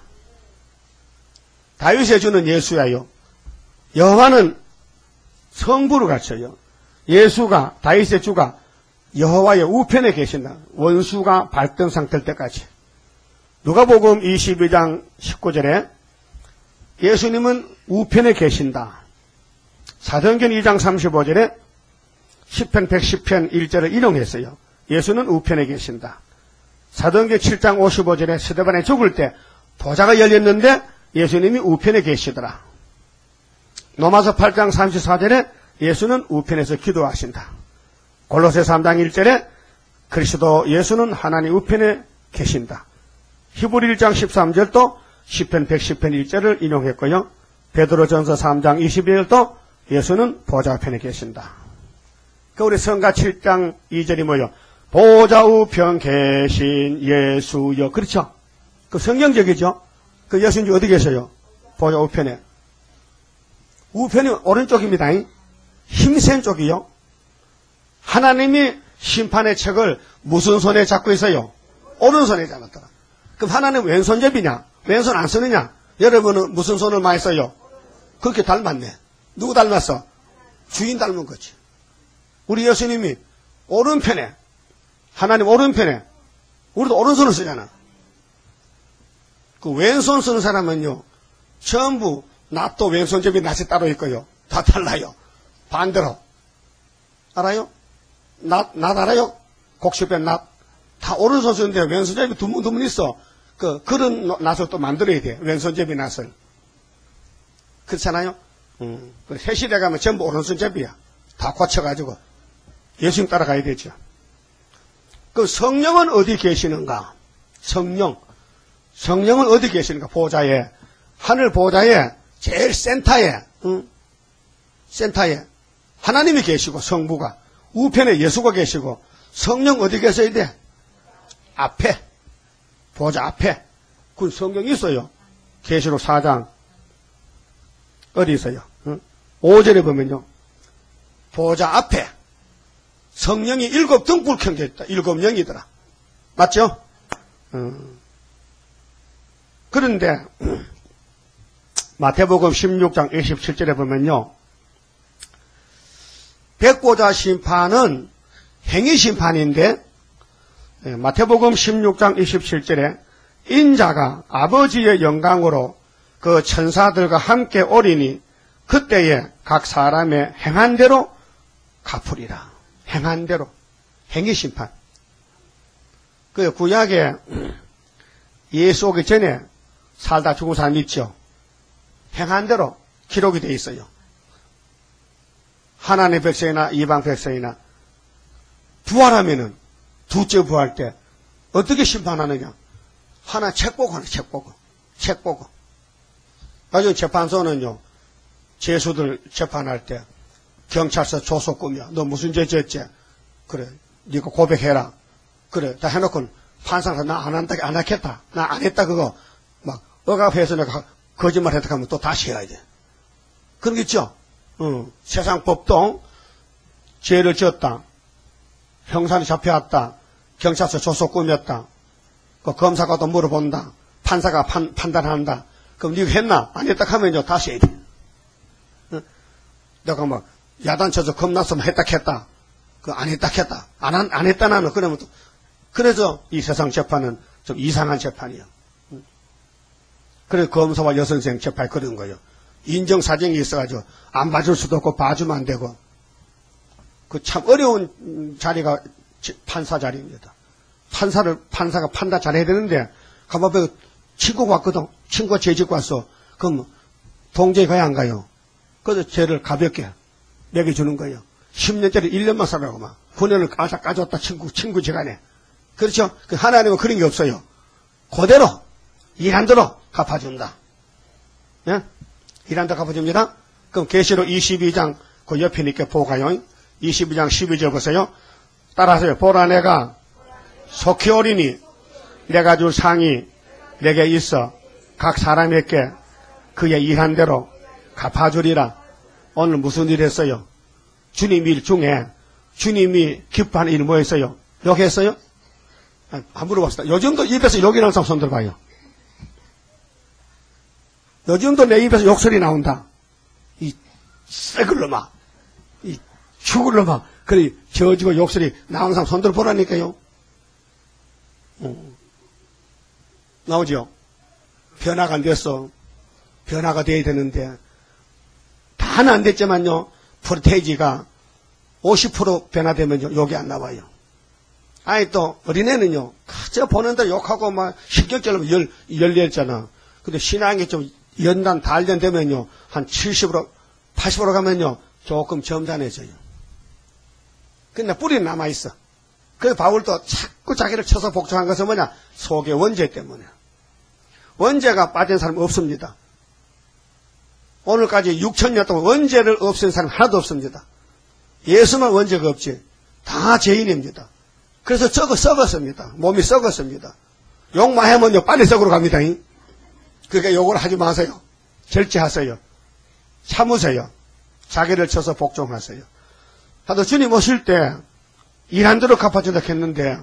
다윗의 주는 예수야요. 여호와는 성부를 갖춰요. 예수가 다윗의 주가 여호와의 우편에 계신다. 원수가 발등상 될 때까지. 누가복음 22장 19절에 예수님은 우편에 계신다. 사도행전 2장 35절에 시편 110편 1절을 인용했어요. 예수는 우편에 계신다. 사도행전 7장 55절에 스데반이 죽을 때 보좌가 열렸는데 예수님이 우편에 계시더라. 로마서 8장 34절에 예수는 우편에서 기도하신다. 골로새 3장 1절에 그리스도 예수는 하나님 우편에 계신다. 히브리 1장 13절도 시편 110편 1절을 인용했고요. 베드로전서 3장 22절도 예수는 보좌 우편에 계신다. 그 우리 성가 7장 2절이 뭐요? 보좌 우편 계신 예수여. 그렇죠? 그 성경적이죠? 그 예수님 어디 계셔요? 보좌 우편에. 우편이 오른쪽입니다. 힘센 쪽이요. 하나님이 심판의 책을 무슨 손에 잡고 있어요? 오른손에 잡았더라. 그럼 하나님 왼손잡이냐? 왼손 안 쓰느냐? 여러분은 무슨 손을 많이 써요? 그렇게 닮았네. 누구 닮았어? 주인 닮은 거지. 우리 예수님이 오른편에, 하나님 오른편에, 우리도 오른손을 쓰잖아. 그 왼손 쓰는 사람은요, 전부 낫도 왼손잡이 낫이 따로 있고요. 다 달라요. 반대로. 알아요? 낫 알아요? 곡식변 낫. 다 오른손 쓰는데 왼손잡이 두문 있어. 그런 낫을 또 만들어야 돼. 왼손잡이 낫을. 그렇잖아요? 회실에 가면 전부 오른손잡이야. 다 고쳐가지고. 예수님 따라가야 되죠. 그 성령은 어디 계시는가? 성령은 어디 계시는가? 보좌에. 하늘 보좌에 제일 센터에 하나님이 계시고 성부가 우편에 예수가 계시고 성령 어디 계셔야 돼? 앞에. 보좌 앞에. 그 성경이 있어요. 계시록 4장. 어디 있어요? 5절에 보면요. 보좌 앞에 성령이 7 등불 켜져 있다. 7 영이더라. 맞죠? 그런데 마태복음 16장 27절에 보면요. 백보자 심판은 행위 심판인데 마태복음 16장 27절에 인자가 아버지의 영광으로 그 천사들과 함께 오리니 그때에 각 사람의 행한 대로 갚으리라. 행한 대로. 행위 심판. 그 구약에 예수 오기 전에 살다 죽은 사람 있죠. 행한 대로 기록이 되어 있어요. 하나님의 백성이나 이방 백성이나 부활하면은 둘째 부활 때 어떻게 심판하느냐. 하나 책 보고 하나 책 보고. 나중에 재판소는요. 죄수들 재판할 때 경찰서 조서 꾸며 너 무슨 죄 졌지? 그래 네가 고백해라. 그래 다 해놓고 판사가 나 안 한다 안 하겠다. 나 안 했다 그거 막 억압해서 내가 거짓말 했다 하면 또 다시 해야 돼. 그런 게 있죠. 세상 법도 죄를 지었다. 형사는 잡혀왔다. 경찰서 조서 꾸몄다. 그 검사가 또 물어본다. 판사가 판단한다. 그럼 네가 했나? 안 했다 하면요 다시 해야 돼. 내가 막 야단쳐서 겁났으면 했다. 그 안 했다. 안 했다 나는 그러면 또 그래서 이 세상 재판은 좀 이상한 재판이야. 그래서 검사와 여선생 재판이 그런 거예요. 인정사정이 있어가지고 안 봐줄 수도 없고 봐주면 안 되고 그 참 어려운 자리가 판사 자리입니다. 판사가 판단 잘해야 되는데 가만히 친구가 왔거든. 친구가 죄 짓고 왔어. 그럼 동정이 가야 안 가요? 그래서 죄를 가볍게 매겨주는 거예요. 10년짜리 1년만 살라고 막. 9년을 까줬다 친구 지간에. 그렇죠? 하나님은 그런 게 없어요. 그대로, 일한 대로 갚아준다. 예? 일한 대로 갚아줍니다. 그럼 계시록 22장 그 옆에 있게 보가요. 22장 12절 보세요. 따라하세요. 보라 내가 속히 오리니 내가 줄 상이 내게 있어 각 사람에게 그의 일한 대로 갚아주리라. 오늘 무슨 일 했어요? 주님 일 중에 주님이 기뻐하는 일이 뭐였어요? 욕했어요? 안 물어봅시다. 요즘도 입에서 욕이 나는 사람 손 들어봐요. 요즘도 내 입에서 욕설이 나온다. 이 썩을 놈아. 이 죽을 놈아. 그래 저지고 욕설이 나오는 사람 손 들어보라니까요. 나오죠? 변화가 안 됐어. 변화가 돼야 되는데 다는 안 됐지만요. 프로테이지가 50% 변화되면요. 욕이 안 나와요. 아니 또 어린애는요. 그저 보는 대로 욕하고 막 신경절로 열렸잖아. 근데 신앙이 좀 연단 단련되면요. 한 70% 80% 가면요. 조금 점잖해져요. 근데 뿌리는 남아있어. 그래서 바울도 자꾸 자기를 쳐서 복종한 것은 뭐냐? 속의 원죄 때문에. 원죄가 빠진 사람 없습니다. 오늘까지 6,000년 동안 원죄를 없앤 사람 하나도 없습니다. 예수만 원죄가 없지. 다 죄인입니다. 그래서 썩었습니다. 몸이 썩었습니다. 욕만 하면요. 빨리 썩으러 갑니다. 그러니까 욕을 하지 마세요. 절제하세요. 참으세요. 자기를 쳐서 복종하세요. 하도 주님 오실 때 일한 대로 갚아준다 했는데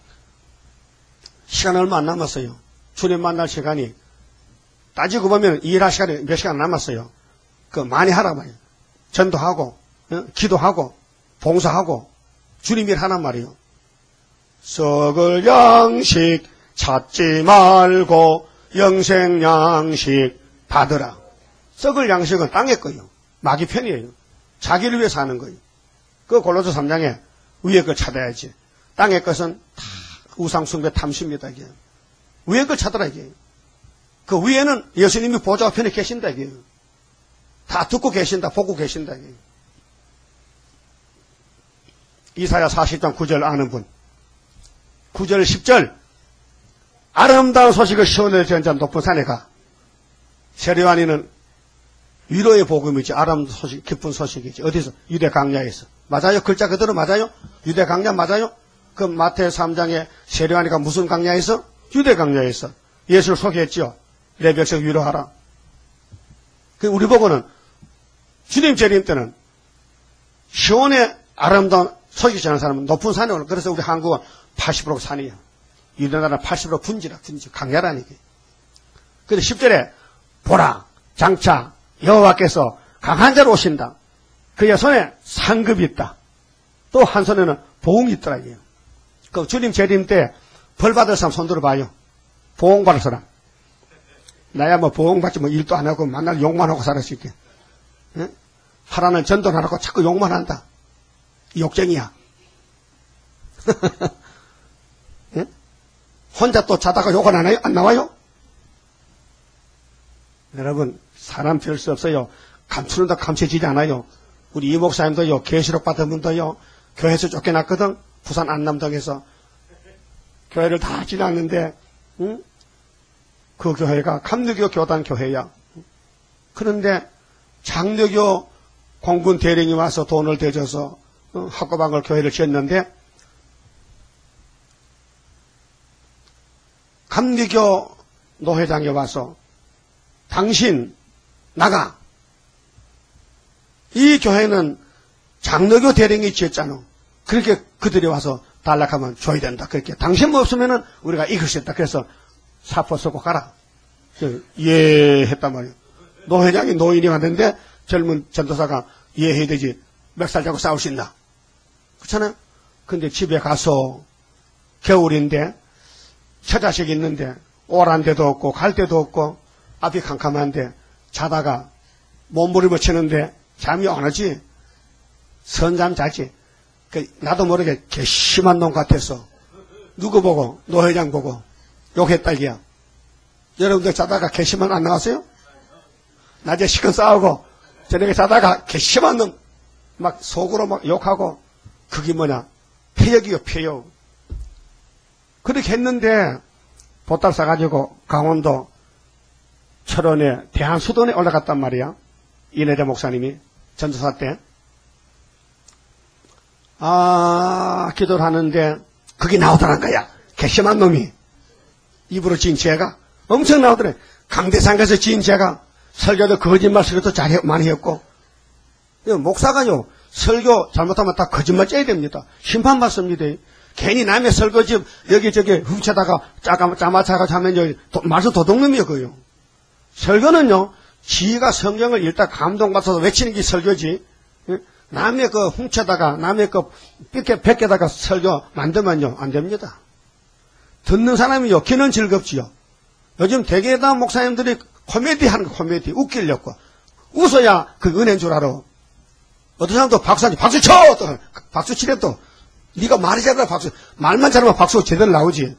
시간 얼마 안 남았어요. 주님 만날 시간이 따지고 보면 일할 시간이 몇 시간 남았어요. 그 많이 하라 말이에요. 전도하고 기도하고 봉사하고 주님 일 하란 말이에요. 썩을 양식 찾지 말고 영생 양식 받으라. 썩을 양식은 땅의 거예요. 마귀 편이에요. 자기를 위해서 하는 거예요. 그 골로새 3장에 위의 걸 찾아야지. 땅의 것은 다 우상숭배 탐심이다. 이게. 위의 걸 찾아라. 이게. 그 위에는 예수님이 보좌 편에 계신다. 이게. 다 듣고 계신다. 보고 계신다. 이게. 이사야 40장 9절 아는 분. 9절 10절 아름다운 소식을 시온에 전한 높은 산에 가. 세례요한이는 위로의 복음이지 아름다운 소식, 기쁜 소식이지. 어디서? 유대 강야에서. 맞아요? 글자 그대로 맞아요? 유대 강야 맞아요? 그 마태오 3장에 세례요한이가 무슨 강야에서? 유대 강야에서 예수를 소개했죠. 내 백성 위로하라. 그 우리 보고는 주님 재림 때는 시온의 아름다운 소식 전하는 사람은 높은 산에 올라. 그래서 우리 한국은 80% 산이야. 우리나라는 80% 분지라, 분지, 강야라니까. 그래서 10절에 보라, 장차 여호와께서 강한 자로 오신다. 그의 손에 상급이 있다. 또 한 손에는 보응이 있더라. 이게요. 그 주님 재림 때 벌 받을 사람 손 들어봐요. 보응 받을 사람. 나야 뭐 보응 받지 뭐 일도 안 하고 만날 욕만 하고 살을 수 있게. 예? 하라는 전도는 안 하고 자꾸 욕만 한다. 욕쟁이야. 예? 혼자 또 자다가 욕은 안 해요? 안 나와요? 여러분, 사람 별 수 없어요. 감추는다 감춰지지 않아요. 우리 이 목사님도요, 계시록 받은 분도요, 교회에서 쫓겨났거든. 부산 안남동에서 교회를 다 지났는데, 응? 그 교회가 감리교 교단 교회야. 그런데 장로교 공군 대령이 와서 돈을 대줘서 학고방을 교회를 지었는데, 감리교 노회장이 와서 당신 나가. 이 교회는 장로교 대령이 지었잖아. 그렇게 그들이 와서 단락하면 줘야 된다. 그렇게 당신 없으면은 우리가 이길 수 있다. 그래서 사포 쓰고 가라. 예 했단 말이에요. 노회장이 노인이 왔는데 젊은 전도사가 예 해야 되지. 멱살 잡고 싸울 수 있나. 그렇잖아요. 근데 집에 가서 겨울인데 처자식이 있는데 오란 데도 없고 갈 데도 없고 앞이 캄캄한데 자다가 몸부림을 치는데 잠이 안 오지. 선잠 자지. 나도 모르게 괘씸한 놈 같아서 누구 보고? 노회장 보고 욕했다 이게야. 여러분들 자다가 괘씸한 안 나왔어요? 낮에 시큰 싸우고 저녁에 자다가 괘씸한 놈 막 속으로 막 욕하고 그게 뭐냐? 폐역이요 폐역. 그렇게 했는데 보따리 싸가지고 강원도 철원에 대한수도원에 올라갔단 말이야. 이내대 목사님이 전도사 때. 기도를 하는데 그게 나오더란 거야. 괘씸한 놈이. 입으로 지은 죄가 엄청 나오더래. 강대상 가서 지은 죄가 설교도 거짓말 설교도 많이 했고. 목사가요 설교 잘못하면 다 거짓말 째야 됩니다. 심판받습니다. 괜히 남의 설교집 여기저기 훔쳐다가 짜마차가 자면 말씀 도둑놈이요 그요. 설교는요 지가 성경을 읽다 감동받아서 외치는 게 설교지. 남의 그 훔쳐다가 남의 그 뺏겨다가 설교 만들면요 안 됩니다. 듣는 사람이요 귀는 즐겁지요. 요즘 대개다 목사님들이 코미디 하는 거 코미디 웃기려고 웃어야 그 은혜인 줄 알아. 어떤 사람도 박수하지 박수 쳐! 또 박수 치래 또 네가 말이 잘하면 박수 말만 잘하면 박수 제대로 나오지.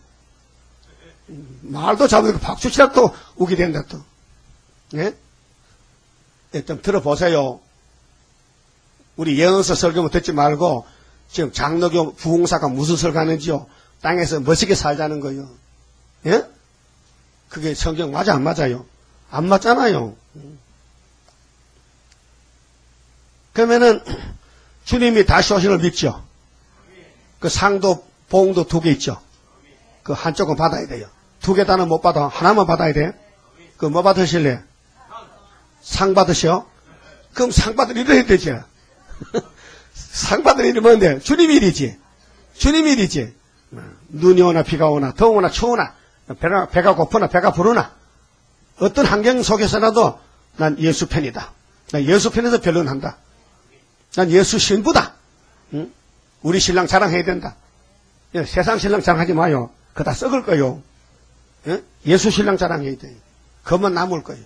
말도 잘하면 박수 치라 또 웃게 된다 또. 예? 좀 들어보세요. 우리 예언서 설교만 듣지 말고 지금 장로교 부흥사가 무슨 설교하는지요. 땅에서 멋있게 살자는 거요. 예? 그게 성경 맞아 안 맞아요? 안 맞잖아요. 그러면은 주님이 다시 오신 걸 믿죠. 그 상도 보응도 2개 있죠. 그 한쪽은 받아야 돼요. 2개 다는 못 받아. 하나만 받아야 돼. 그 뭐 받으실래? 상 받으셔? 그럼 상 받을 일을 해야 되지. 상 받을 일이 뭔데? 주님 일이지. 주님 일이지. 눈이 오나 비가 오나 더우나 추우나 배가 고프나 배가 부르나 어떤 환경 속에서라도 난 예수 편이다. 난 예수 편에서 변론한다. 난 예수 신부다. 응? 우리 신랑 자랑해야 된다. 세상 신랑 자랑하지 마요. 그거 다 썩을 거요. 응? 예수 신랑 자랑해야 돼. 그것만 남을 거예요.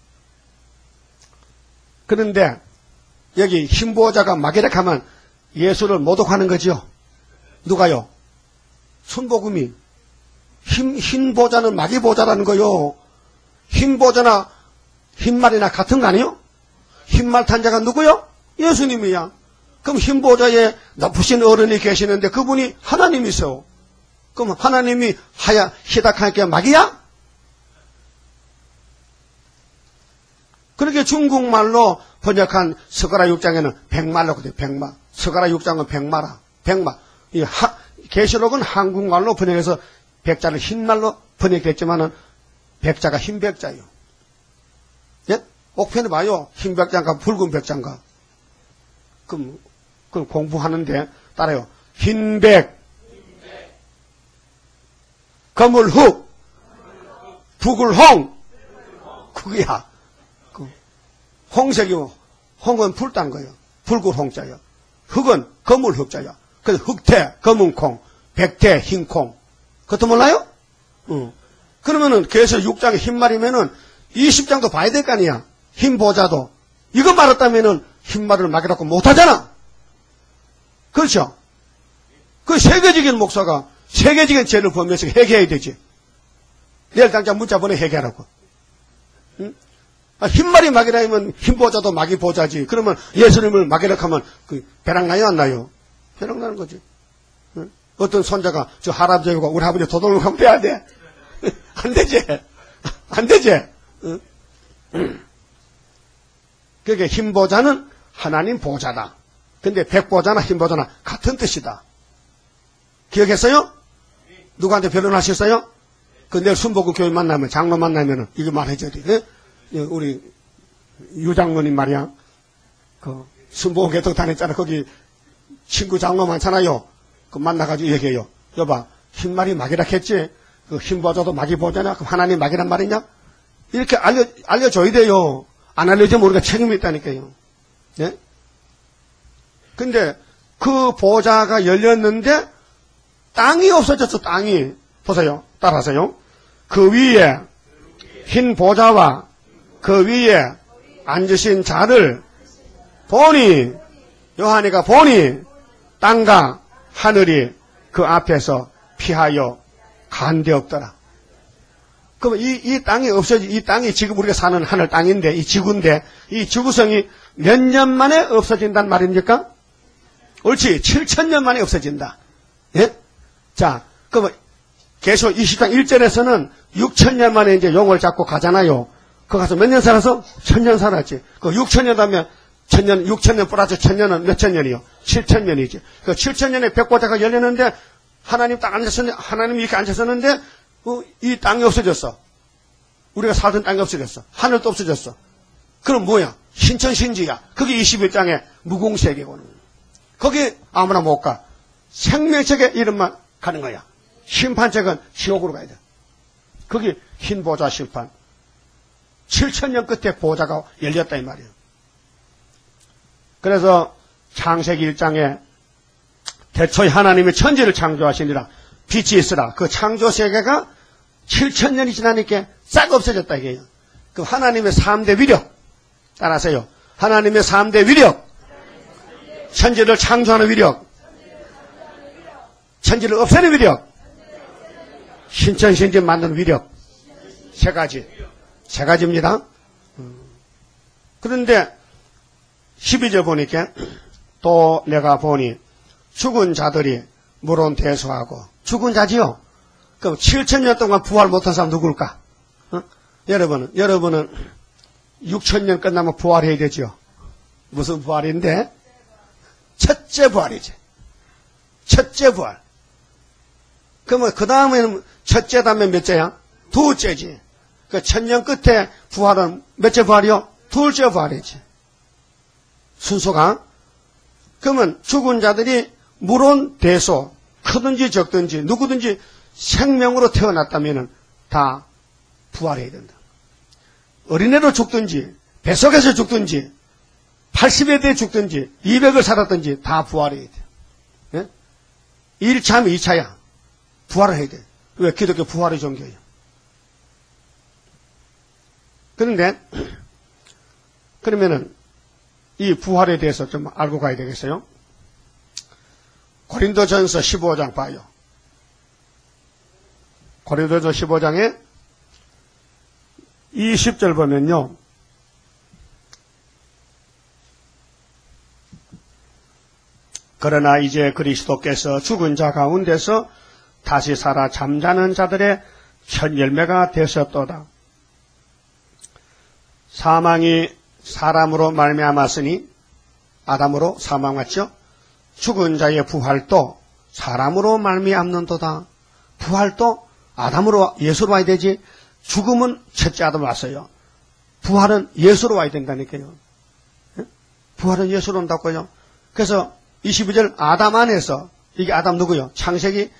그런데 여기 흰보호자가 마게렉하면 예수를 모독하는 거죠. 누가요? 순복음이. 흰보자는 마귀보자라는 거요. 흰보자나 흰말이나 같은 거 아니요? 흰말 탄 자가 누구요? 예수님이야. 그럼 흰보자에 높으신 어른이 계시는데 그분이 하나님이세요. 그럼 하나님이 희닥하니까 마귀야? 그렇게 중국말로 번역한 서가라 6장에는 백마라고 돼요. 백마. 서가라 6장은 백마라. 백마. 계시록은 한국말로 번역해서 백자를 흰말로 번역됐지만은 백자가 흰 백자예요. 예? 옥편에 봐요. 흰 백자인가 붉은 백자인가. 그럼 공부하는데 따라요. 흰백, 거물흑, 붉을홍. 그거야. 홍색이요. 홍은 붉다는 거예요. 붉을홍자예요. 흑은 거물흑자야. 그래서 흑태, 검은콩, 백태, 흰콩. 그것도 몰라요? 그러면은 계시록 6장에 흰말이면은 20장도 봐야 될 거 아니야. 흰 보자도. 이거 말했다면은 흰말을 막이라고 못하잖아. 그렇죠? 그 세계적인 목사가 세계적인 죄를 보면서 회개해야 되지. 내일 당장 문자 보내 회개하라고. 응? 흰말이 막이라 하면 흰 보자도 막이 보자지. 그러면 예수님을 막이라 하면 그 배랑 나요 안 나요? 배랑 나는 거지. 응? 어떤 손자가 저 할아버지가 우리 아버지 도둑을 하면 돼야 돼. 안 되지. 안 되지. 응? 그러니까 흰 보자는 하나님 보자다. 근데 백보자나 흰 보자나 같은 뜻이다. 기억했어요? 누구한테 변론하셨어요? 그 내일 순복음 교회 만나면 장로 만나면은 이거 말해줘야 돼. 네? 우리 유장로님 말이야. 그 순복음 개통 다녔잖아. 거기 친구 장로 많잖아요. 그 만나가지고 얘기해요. 여봐 흰말이 막이라 했지. 그 흰 보자도 막이 보자냐? 그럼 하나님 막이란 말이냐? 이렇게 알려줘야 돼요. 안 알려주면 우리가 책임이 있다니까요. 예? 근데 그 보좌가 열렸는데 땅이 없어졌어. 땅이. 보세요. 따라하세요. 그 위에 흰 보좌와 그 위에 앉으신 자를 보니 요한이가 보니 땅과 하늘이 그 앞에서 피하여 간데없더라. 그럼 이 땅이 이 땅이 지금 우리가 사는 하늘 땅인데, 이 지구인데, 이 지구성이 몇 년 만에 없어진단 말입니까? 옳지. 7,000년 만에 없어진다. 예? 자, 그럼 계속 20장 1절에서는 6,000년 만에 이제 용을 잡고 가잖아요. 그 가서 몇 년 살아서? 1,000년 살았지. 그 6,000년 하면 1,000년, 6,000년 플러스 1,000년은 몇 천년이요? 7,000년이지. 그 7,000년에 백보자가 열렸는데, 하나님 딱 앉았었는데, 하나님이 이렇게 앉았었는데, 이 땅이 없어졌어. 우리가 살던 땅이 없어졌어. 하늘도 없어졌어. 그럼 뭐야? 신천신지야. 그게 21장에 무공세계고는. 거기 아무나 못 가. 생명책의 이름만 가는 거야. 심판책은 지옥으로 가야 돼. 거기 흰 보좌 심판. 7,000년 끝에 보좌가 열렸다 이 말이에요. 그래서 창세기 1장에 대초에 하나님이 천지를 창조하시니라. 빛이 있으라. 그 창조 세계가 7,000년이 지나니까 싹 없어졌다 이게요. 그 하나님의 3대 위력. 따라하세요. 하나님의 3대 위력. 천지를 창조하는 위력. 천지를 없애는 위력. 신천신지 만드는 위력. 세 가지. 세 가지입니다. 그런데 12절 보니까 또 내가 보니 죽은 자들이 물론 대소하고 죽은 자지요. 그럼 7,000년 동안 부활 못한 사람 누굴까? 여러분은 6,000년 끝나면 부활해야 되죠. 무슨 부활인데? 첫째 부활이지. 첫째 부활. 그러면 그 다음에는 첫째 다음에 몇째야? 둘째지. 그 1,000년 끝에 부활은 몇째 부활이요? 둘째 부활이지. 순서가. 그러면 죽은 자들이 물론 대소, 크든지 적든지 누구든지 생명으로 태어났다면 다 부활해야 된다. 어린애로 죽든지 뱃속에서 죽든지 80에 대해 죽든지 200을 살았든지 다 부활해야 돼. 예? 1차면 2차야. 부활을 해야 돼. 왜? 기독교 부활의 종교예요. 그런데 그러면은 이 부활에 대해서 좀 알고 가야 되겠어요. 고린도전서 15장 봐요. 고린도전서 15장에 20절 보면요. 그러나 이제 그리스도께서 죽은 자 가운데서 다시 살아 잠자는 자들의 첫 열매가 되셨도다. 사망이 사람으로 말미암았으니 아담으로 사망 왔죠. 죽은 자의 부활도 사람으로 말미암는도다. 부활도 아담으로 예수로 와야 되지. 죽음은 첫째 아담으로 왔어요. 부활은 예수로 와야 된다니까요. 부활은 예수로 온다고요. 그래서 22절 아담 안에서, 이게 아담 누구요? 창세기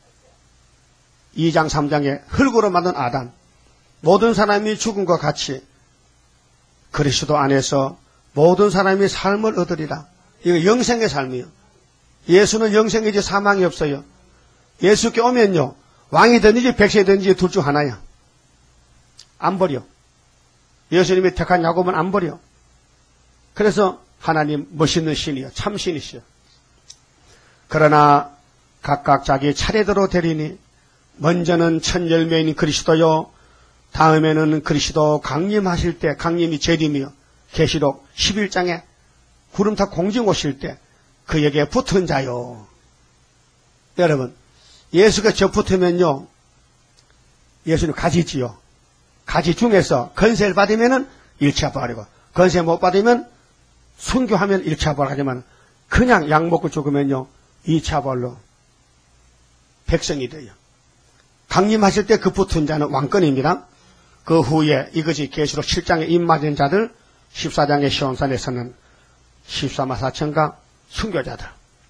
2장 3장에 흙으로 만든 아담. 모든 사람이 죽음과 같이 그리스도 안에서 모든 사람이 삶을 얻으리라. 이거 영생의 삶이에요. 예수는 영생이지 사망이 없어요. 예수께 오면요, 왕이 되든지 백세든지 둘 중 하나야. 안 버려. 예수님이 택한 야곱은 안 버려. 그래서 하나님 멋있는 신이요, 참신이시요. 그러나 각각 자기 차례대로 되리니 먼저는 첫 열매인 그리스도요, 다음에는 그리스도 강림하실 때, 강림이 재림이요, 계시록 11장에 구름 타 공중 오실 때 그에게 붙은 자요. 여러분, 예수가 저 붙으면요, 예수는 가지지요. 가지 중에서 건세를 받으면은 일체화버리고, 건세 못 받으면 순교하면 일체화버리지만, 그냥 약 먹고 죽으면요, 이체화벌로 백성이 돼요. 강림하실 때 그 붙은 자는 왕권입니다. 그 후에 이것이 계시록 7장에 입맞은 자들, 14장의 시온산에 서는 14만 4천가 순교자들.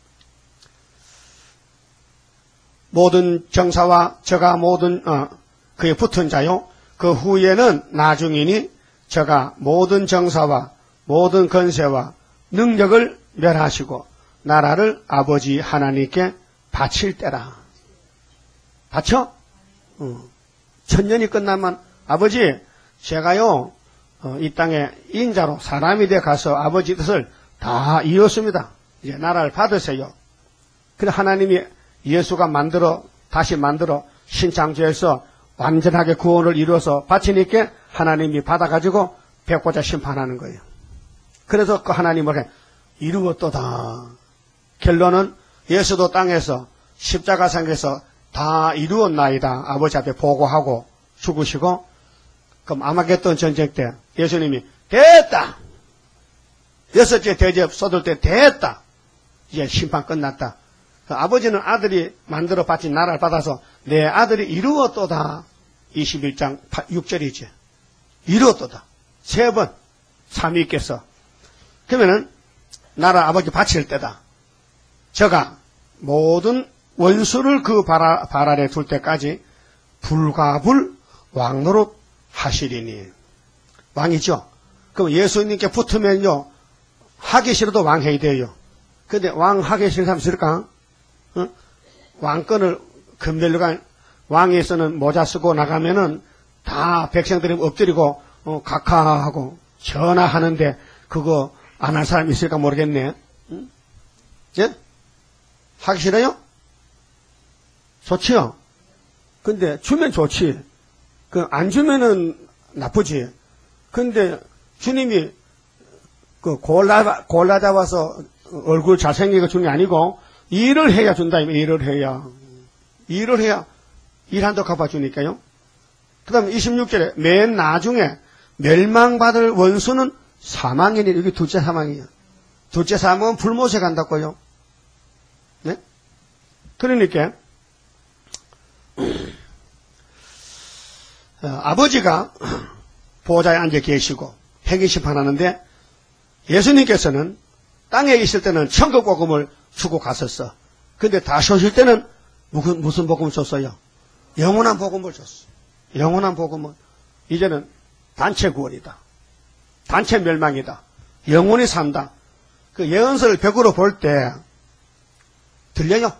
모든 정사와 저가 모든 그에 붙은 자요. 그 후에는 나중이니 저가 모든 정사와 모든 건세와 능력을 멸하시고 나라를 아버지 하나님께 바칠 때라. 바쳐? 천년이 끝나면 아버지, 제가요 이 땅에 인자로 사람이 돼 가서 아버지 뜻을 다 이뤘습니다. 이제 나라를 받으세요. 그래 하나님이 예수가 다시 만들어 신창조에서 완전하게 구원을 이루어서 바치니까 하나님이 받아가지고 백보자 심판하는 거예요. 그래서 그 하나님을 이루었도다. 결론은 예수도 땅에서 십자가상에서 다 이루었나이다. 아버지 앞에 보고하고 죽으시고, 그럼 아마겟돈 전쟁 때 예수님이 됐다. 여섯째 대접 쏟을 때 됐다. 이제 심판 끝났다. 아버지는 아들이 만들어 바친 나라를 받아서 내 아들이 이루었도다. 21장 6절이지. 이루었도다. 세 번 삼위께서. 그러면은 나라 아버지 바칠 때다. 저가 모든 원수를 그 발 아래 둘 때까지 불가불 왕노릇 하시리니. 왕이죠. 그럼 예수님께 붙으면요, 하기 싫어도 왕 해야 돼요. 근데 왕 하기 싫은 사람 있을까? 어? 왕권을 금별로가 왕에서는 모자 쓰고 나가면은 다 백성들이 엎드리고 각하하고 전화하는데 그거 안 할 사람 있을까 모르겠네. 응? 예? 하기 싫어요? 좋지요? 근데 주면 좋지. 안 주면은 나쁘지. 근데 주님이 골라 잡아서 얼굴 잘생기게 주는 게 아니고 일을 해야 준다. 일을 해야 일한도 갚아주니까요. 그 다음에 26절에 맨 나중에 멸망받을 원수는 사망이니. 여기 둘째 사망이에요. 둘째 사망은 불못에 간다고요. 네? 그러니까 아버지가 보좌에 앉아 계시고 행위심판하는데 예수님께서는 땅에 있을 때는 천국 복음을 주고 갔었어. 근데 다시 오실 때는 무슨 복음을 줬어요? 영원한 복음을 줬어. 영원한 복음은 이제는 단체 구원이다. 단체 멸망이다. 영원히 산다. 그 예언서를 벽으로 볼 때 들려요?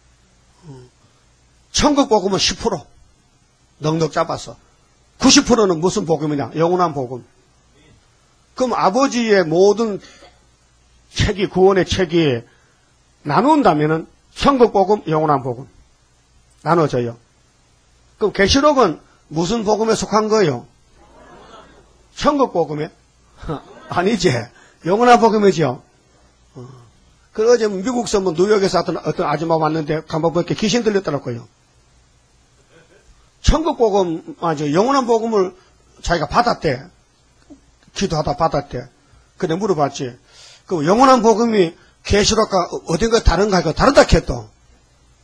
천국 복음은 10%. 넉넉 잡아서. 90%는 무슨 복음이냐? 영원한 복음. 그럼 아버지의 모든 책이, 구원의 책이 나눈다면은 천국 복음, 영원한 복음. 나눠져요. 그럼 계시록은 무슨 복음에 속한 거예요? 천국 복음에? 아니지. 영원한 복음이죠. 그 어제 미국서 뉴욕에서 어떤 아줌마 왔는데 간방 보니까 귀신 들렸더라고요. 천국 복음, 영원한 복음을 자기가 받았대. 기도하다 받았대. 근데 물어봤지. 그 영원한 복음이 계시록과 어딘가 다른가? 다르다 했도.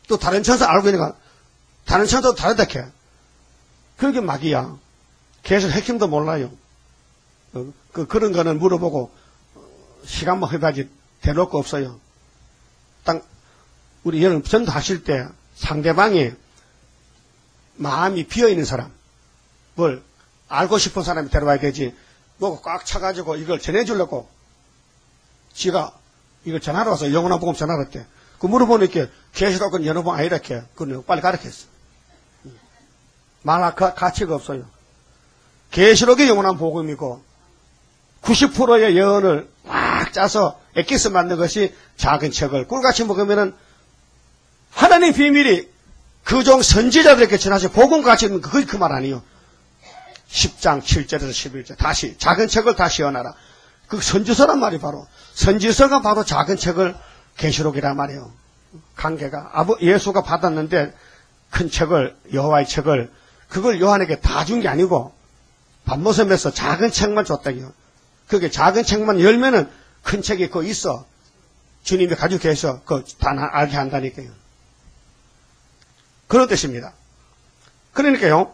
또 다른 천사 알고 있는가? 다른 천사도 다르다 캐. 그게 막이야. 계속 핵심도 몰라요. 그런 거는 물어보고 시간만 해봐야지 대놓을 거 없어요. 우리 여러분 전도하실 때 상대방이 마음이 비어있는 사람, 뭘 알고 싶은 사람이 데려와야 되지, 뭐가 꽉 차가지고 이걸 전해주려고 지가 이걸 전화로 와서 영원한 복음 전화로 했대. 그 물어보니까 계시록은 여러 번 아니라 이렇게 그건 빨리 가르쳤어. 말할 가치가 없어요. 계시록이 영원한 복음이고 90%의 예언을 꽉 짜서 엑기스 만든 것이 작은 책을 꿀같이 먹으면은 하나님 비밀이 그종 선지자들에게 전하시 복음같이 있는 그게 그 말 아니에요. 10장 7절에서 11절 다시 작은 책을 다시 연하라. 그 선지서란 말이 바로 선지서가 바로 작은 책을 계시록이란 말이에요. 관계가 예수가 받았는데 큰 책을 여호와의 책을 그걸 요한에게 다 준 게 아니고 밤모섬에서 작은 책만 줬다고요. 그게 작은 책만 열면은 큰 책이 그거 있어. 주님이 가지고 계셔 그거 다 알게 한다니까요. 그런 뜻입니다. 그러니까요.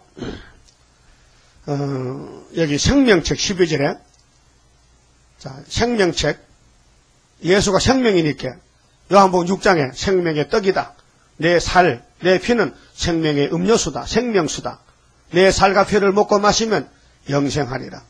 여기 생명책 12절에 자, 생명책 예수가 생명이니까 요한복음 6장에 생명의 떡이다. 내 살, 내 피는 생명의 음료수다. 생명수다. 내 살과 피를 먹고 마시면 영생하리라.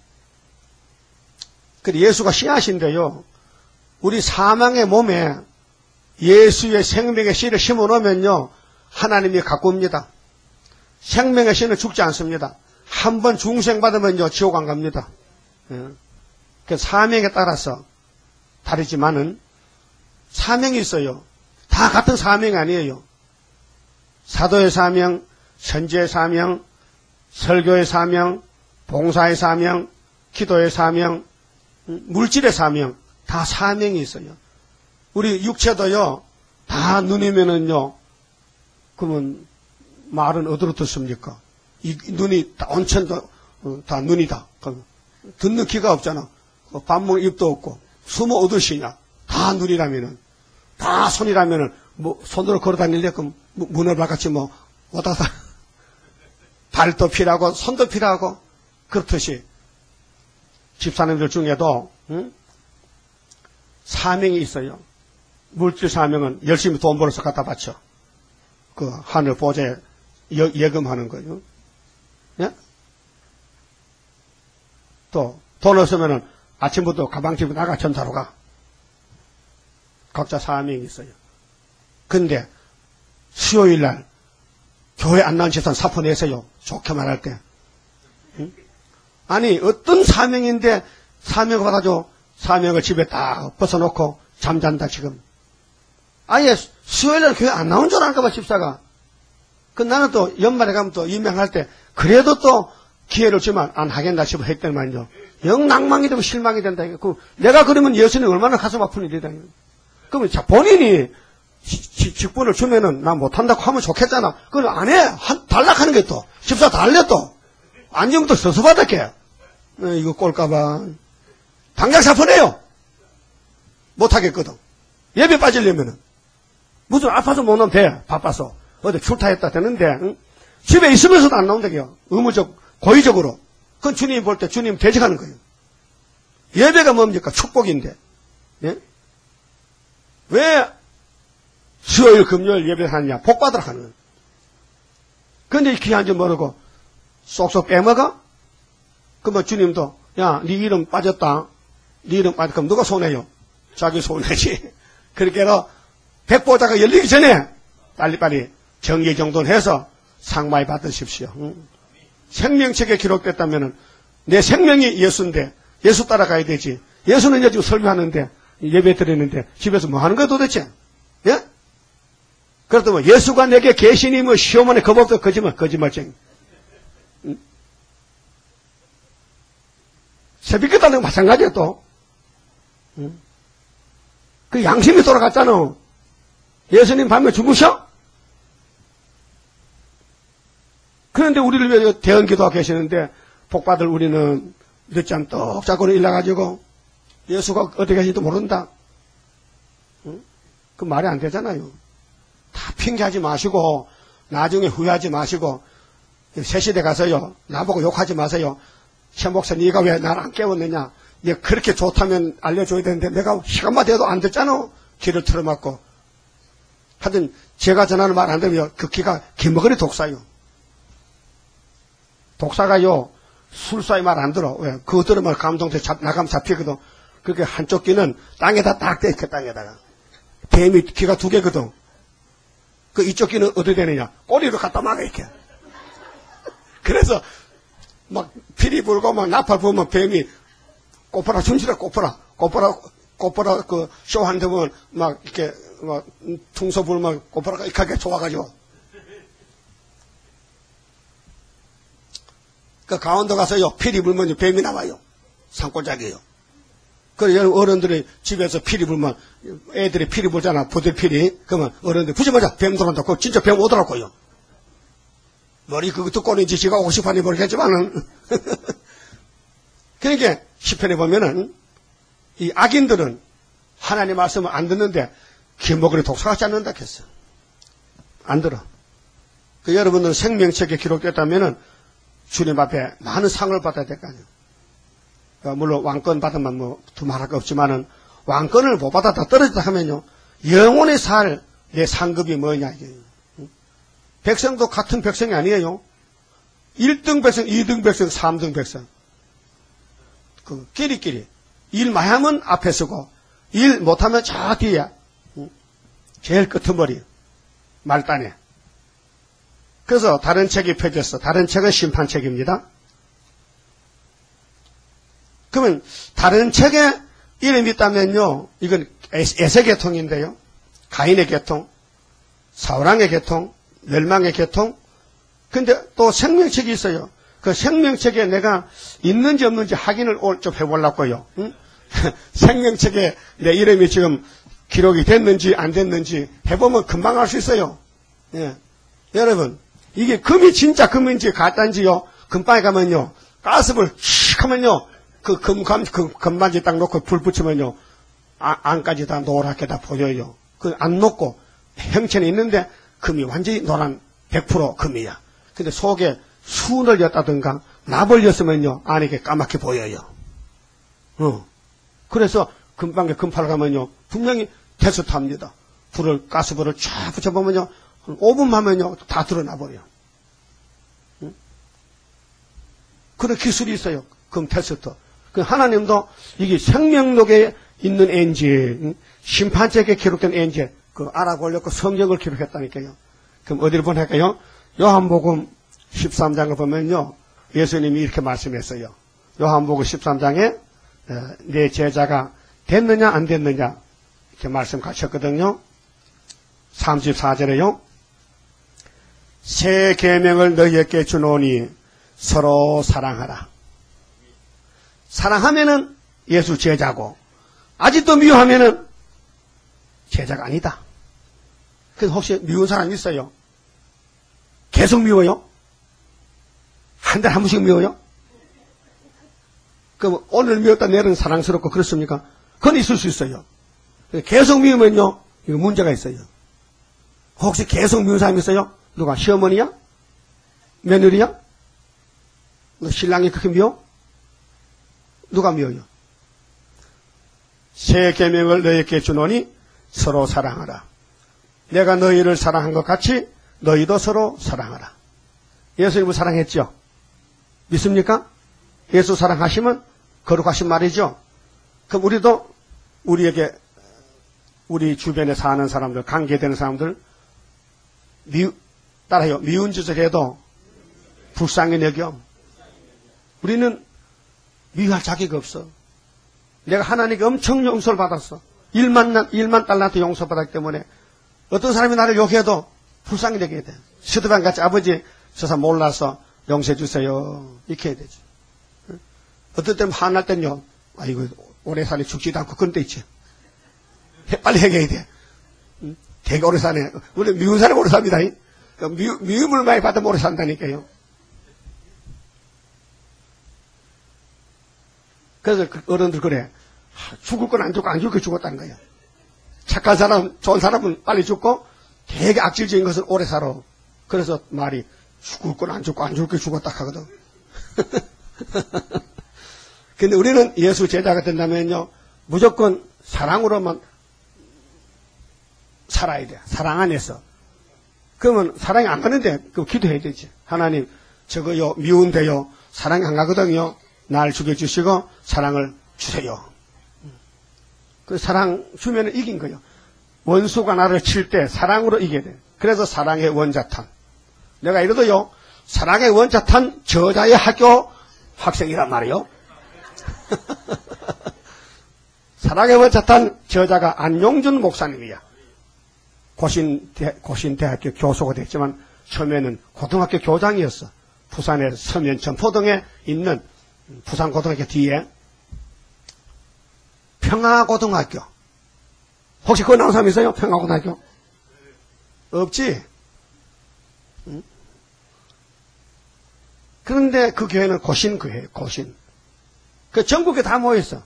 그리고 예수가 씨앗인데요. 우리 사망의 몸에 예수의 생명의 씨를 심어놓으면요. 하나님이 가꿉니다. 생명의 씨는 죽지 않습니다. 한번 중생받으면요. 지옥 안 갑니다. 그 사명에 따라서 다르지만은 사명이 있어요. 다 같은 사명이 아니에요. 사도의 사명, 선지의 사명, 설교의 사명, 봉사의 사명, 기도의 사명, 물질의 사명, 다 사명이 있어요. 우리 육체도요, 다 눈이면은요, 그러면 말은 어디로 듣습니까? 이 눈이 다 온천도 다 눈이다. 듣는 귀가 없잖아. 밥 먹을 입도 없고 숨어 얻으시냐? 다 눈이라면은, 다 손이라면은 뭐 손으로 걸어 다닐래? 그럼 문을 바같이 뭐 왔다 갔다 발도 필요하고 손도 필요하고 그렇듯이 집사님들 중에도 사명이 있어요. 물질 사명은 열심히 돈 벌어서 갖다 바쳐. 그 하늘 보좌에 예금하는 거예요. 예? 또 돈 없으면은 아침부터 가방집에 나가 전사로 가. 각자 사명이 있어요. 근데 수요일날 교회 안 나온 집사람 사표 내세요. 좋게 말할 때. 응? 아니 어떤 사명인데 사명을 받아줘. 사명을 집에 딱 벗어놓고 잠잔다 지금. 아예 수요일날 교회 안 나온 줄 알까 봐 집사가. 그 나는 또 연말에 가면 또 임명할 때 그래도 또 기회를 주면 안 하겠나 싶어 했더니 말이죠. 영 낭망이 되고 실망이 된다. 그 내가 그러면 예수님 얼마나 가슴 아픈 일이다. 그러면 본인이 직분을 주면은 나 못한다고 하면 좋겠잖아. 그걸 안 해. 단락하는 게 또. 집사 달래 또. 안 주면 또 서서받을게. 이거 꼴까봐. 당장 사표내요. 못하겠거든. 예배 빠지려면은. 무슨 아파서 못 나오면 돼. 바빠서. 어디 출타했다 되는데, 응? 집에 있으면서도 안 나온다고요. 의무적, 고의적으로. 그건 주님 볼 때 주님 대적하는 거예요. 예배가 뭡니까? 축복인데. 예? 왜 수요일, 금요일 예배를 하느냐? 복 받으러 하는 거예요. 근데 귀한 줄 모르고 쏙쏙 빼먹어? 그러면 주님도, 야, 네 이름 빠졌다. 네 이름 빠졌다. 그럼 누가 손해요? 자기 손해지. 그렇게로 백보자가 열리기 전에 빨리빨리 정리정돈해서 상 많이 받으십시오. 생명책에 기록됐다면 내 생명이 예수인데 예수 따라가야 되지. 예수는 이제 지금 설교하는데 예배 드리는데 집에서 뭐 하는 거야 도대체? 예? 그렇다면 예수가 내게 계시니 뭐 시어머니 겁없어 거짓말쟁이. 새벽에 다는 거 마찬가지야 또. 그 양심이 돌아갔잖아. 예수님 밤에 주무셔? 그런데 우리를 위해 대언 기도하고 계시는데 복받을 우리는 늦잠 똑 자고는 일어나가지고 예수가 어디 계신지도 모른다. 그 말이 안 되잖아요. 다 핑계하지 마시고 나중에 후회하지 마시고 새시대 가서요 나보고 욕하지 마세요. 최 목사 네가 왜 나를 안 깨웠느냐. 네가 그렇게 좋다면 알려줘야 되는데 내가 시간만 돼도 안 듣잖아. 귀를 틀어막고. 하여튼 제가 전하는 말 안 들으면 그 귀가 기머거리 독사요. 독사가요 술사의 말 안 들어. 왜? 그거 들으면 감동돼 나가면 잡히거든. 그렇게 한쪽 귀는 땅에다 딱 떼게 땅에다가. 뱀이 귀가 두 개거든. 그 이쪽 귀는 어떻게 되느냐. 꼬리로 갖다 막아 이렇게. 그래서 막 피리 불고 막 나팔 부으면 뱀이 꼬퍼라 춤추라 꼬퍼라 그 쇼하는데 보면 막 이렇게 막 퉁소 불면 꼬퍼라가 이렇게 좋아가지고. 그 강원도 가서요 피리 불면 뱀이 나와요. 산골짜기예요. 그래서 어른들이 집에서 피리 불면 애들이 피리 불잖아. 부들 피리. 그러면 어른들이 부지마자 뱀 들어온다. 그 진짜 뱀 오더라고요. 머리 그거 듣고는 이제 지가 오고 싶어하니 모르겠지만은. 그러니까 시편에 보면은 이 악인들은 하나님 말씀을 안 듣는데 기먹으리 독사같지 않는다 했어. 안 들어. 그 여러분들 생명책에 기록됐다면은 주님 앞에 많은 상을 받아야 될 거 아니에요. 물론 왕권 받으면 뭐 두말할 거 없지만은 왕권을 못 받았다 떨어졌다 하면요 영원히 살 내 상급이 뭐냐 이게. 백성도 같은 백성이 아니에요. 1등 백성, 2등 백성, 3등 백성. 그 끼리끼리 일 많이 하면 앞에 서고 일 못하면 저 뒤에 제일 끄트머리 말단에. 그래서 다른 책이 펴졌어. 다른 책은 심판책입니다. 그러면 다른 책에 이름이 있다면요 이건 에세 계통인데요. 가인의 계통, 사울왕의 계통, 멸망의 계통. 근데 또 생명책이 있어요. 그 생명책에 내가 있는지 없는지 확인을 좀 해보려고요. 응? 생명책에 내 이름이 지금 기록이 됐는지 안 됐는지 해보면 금방 알 수 있어요. 예. 여러분 이게 금이 진짜 금인지 가짜인지요. 금방에 가면요 가스불 씩 하면요 그 금반지 딱 놓고 불 붙이면요 안까지 다 노랗게 다 보여요. 그 안 녹고 형체는 있는데 금이 완전히 노란 100% 금이야. 근데 속에 순을 였다든가 납을 였으면요 안에 이렇게 까맣게 보여요. 그래서 금방에 금팔 가면요 분명히 테스트합니다. 가스불을 쫙 붙여보면요 한 5분 하면요 다 드러나 버려요. 그런 기술이 있어요. 금 테스트. 그 하나님도 이게 생명록에 있는 엔젤, 심판책에 기록된 엔젤, 그 알아보려고 성경을 기록했다니까요. 그럼 어디를 보낼까요? 요한복음 13장을 보면요, 예수님이 이렇게 말씀했어요. 요한복음 13장에 내 제자가 됐느냐 안 됐느냐 이렇게 말씀하셨거든요. 34절에요. 새 계명을 너희에게 주노니 서로 사랑하라. 사랑하면은 예수 제자고 아직도 미워하면은 제자가 아니다. 그래서 혹시 미운 사람 있어요? 계속 미워요? 한 달에 한 번씩 미워요? 그럼 오늘 미웠다 내일은 사랑스럽고 그렇습니까? 그건 있을 수 있어요. 계속 미우면요 이거 문제가 있어요. 혹시 계속 미운 사람 있어요? 누가? 시어머니야? 며느리야? 너 신랑이 그렇게 미워? 누가 미워요? 새 계명을 너희에게 주노니 서로 사랑하라. 내가 너희를 사랑한 것 같이 너희도 서로 사랑하라. 예수님을 사랑했죠? 믿습니까? 예수 사랑하시면 거룩하신 말이죠? 그럼 우리도 우리에게 우리 주변에 사는 사람들, 관계되는 사람들 따라요. 미운 짓을 해도 불쌍히 여겨. 우리는 미워할 자격이 없어. 내가 하나님께 엄청 용서를 받았어. 일만 달란트 용서받았기 때문에 어떤 사람이 나를 욕해도 불쌍히 여겨야 돼. 스드반 같이 아버지 저 사람 몰라서 용서해 주세요. 이렇게 해야 되지. 어떨 때는 화날 때는요. 아이고 오래 살이 죽지도 않고 그런 데 있지. 빨리 해결해야 돼. 되게 오래 사네. 원래 미운 사람이 오래 삽니다. 미움을 많이 받으면 오래 산다니까요. 그래서 어른들 그래. 죽을 건 안 죽고 안 죽게 죽었다는 거예요. 착한 사람, 좋은 사람은 빨리 죽고 되게 악질적인 것은 오래 살아. 그래서 말이 죽을 건 안 죽고 안 죽을 게 죽었다 하거든. 근데 우리는 예수 제자가 된다면요, 무조건 사랑으로만 살아야 돼. 사랑 안에서. 그러면 사랑이 안 가는데, 그 기도해야 되지. 하나님, 저거요, 미운데요, 사랑이 안 가거든요. 날 죽여주시고, 사랑을 주세요. 그 사랑 주면 이긴 거예요. 원수가 나를 칠 때 사랑으로 이겨야 돼. 그래서 사랑의 원자탄. 내가 이래도요, 사랑의 원자탄 저자의 학교 학생이란 말이에요. 사랑의 원자탄 저자가 안용준 목사님이야. 고신대학교 교수가 됐지만 처음에는 고등학교 교장이었어. 부산의 서면 점포동에 있는 부산고등학교 뒤에 평화고등학교. 혹시 그거 나온 사람 있어요? 평화고등학교? 없지? 응? 그런데 그 교회는 고신교회예요. 고신. 그 전국에 다 모여있어.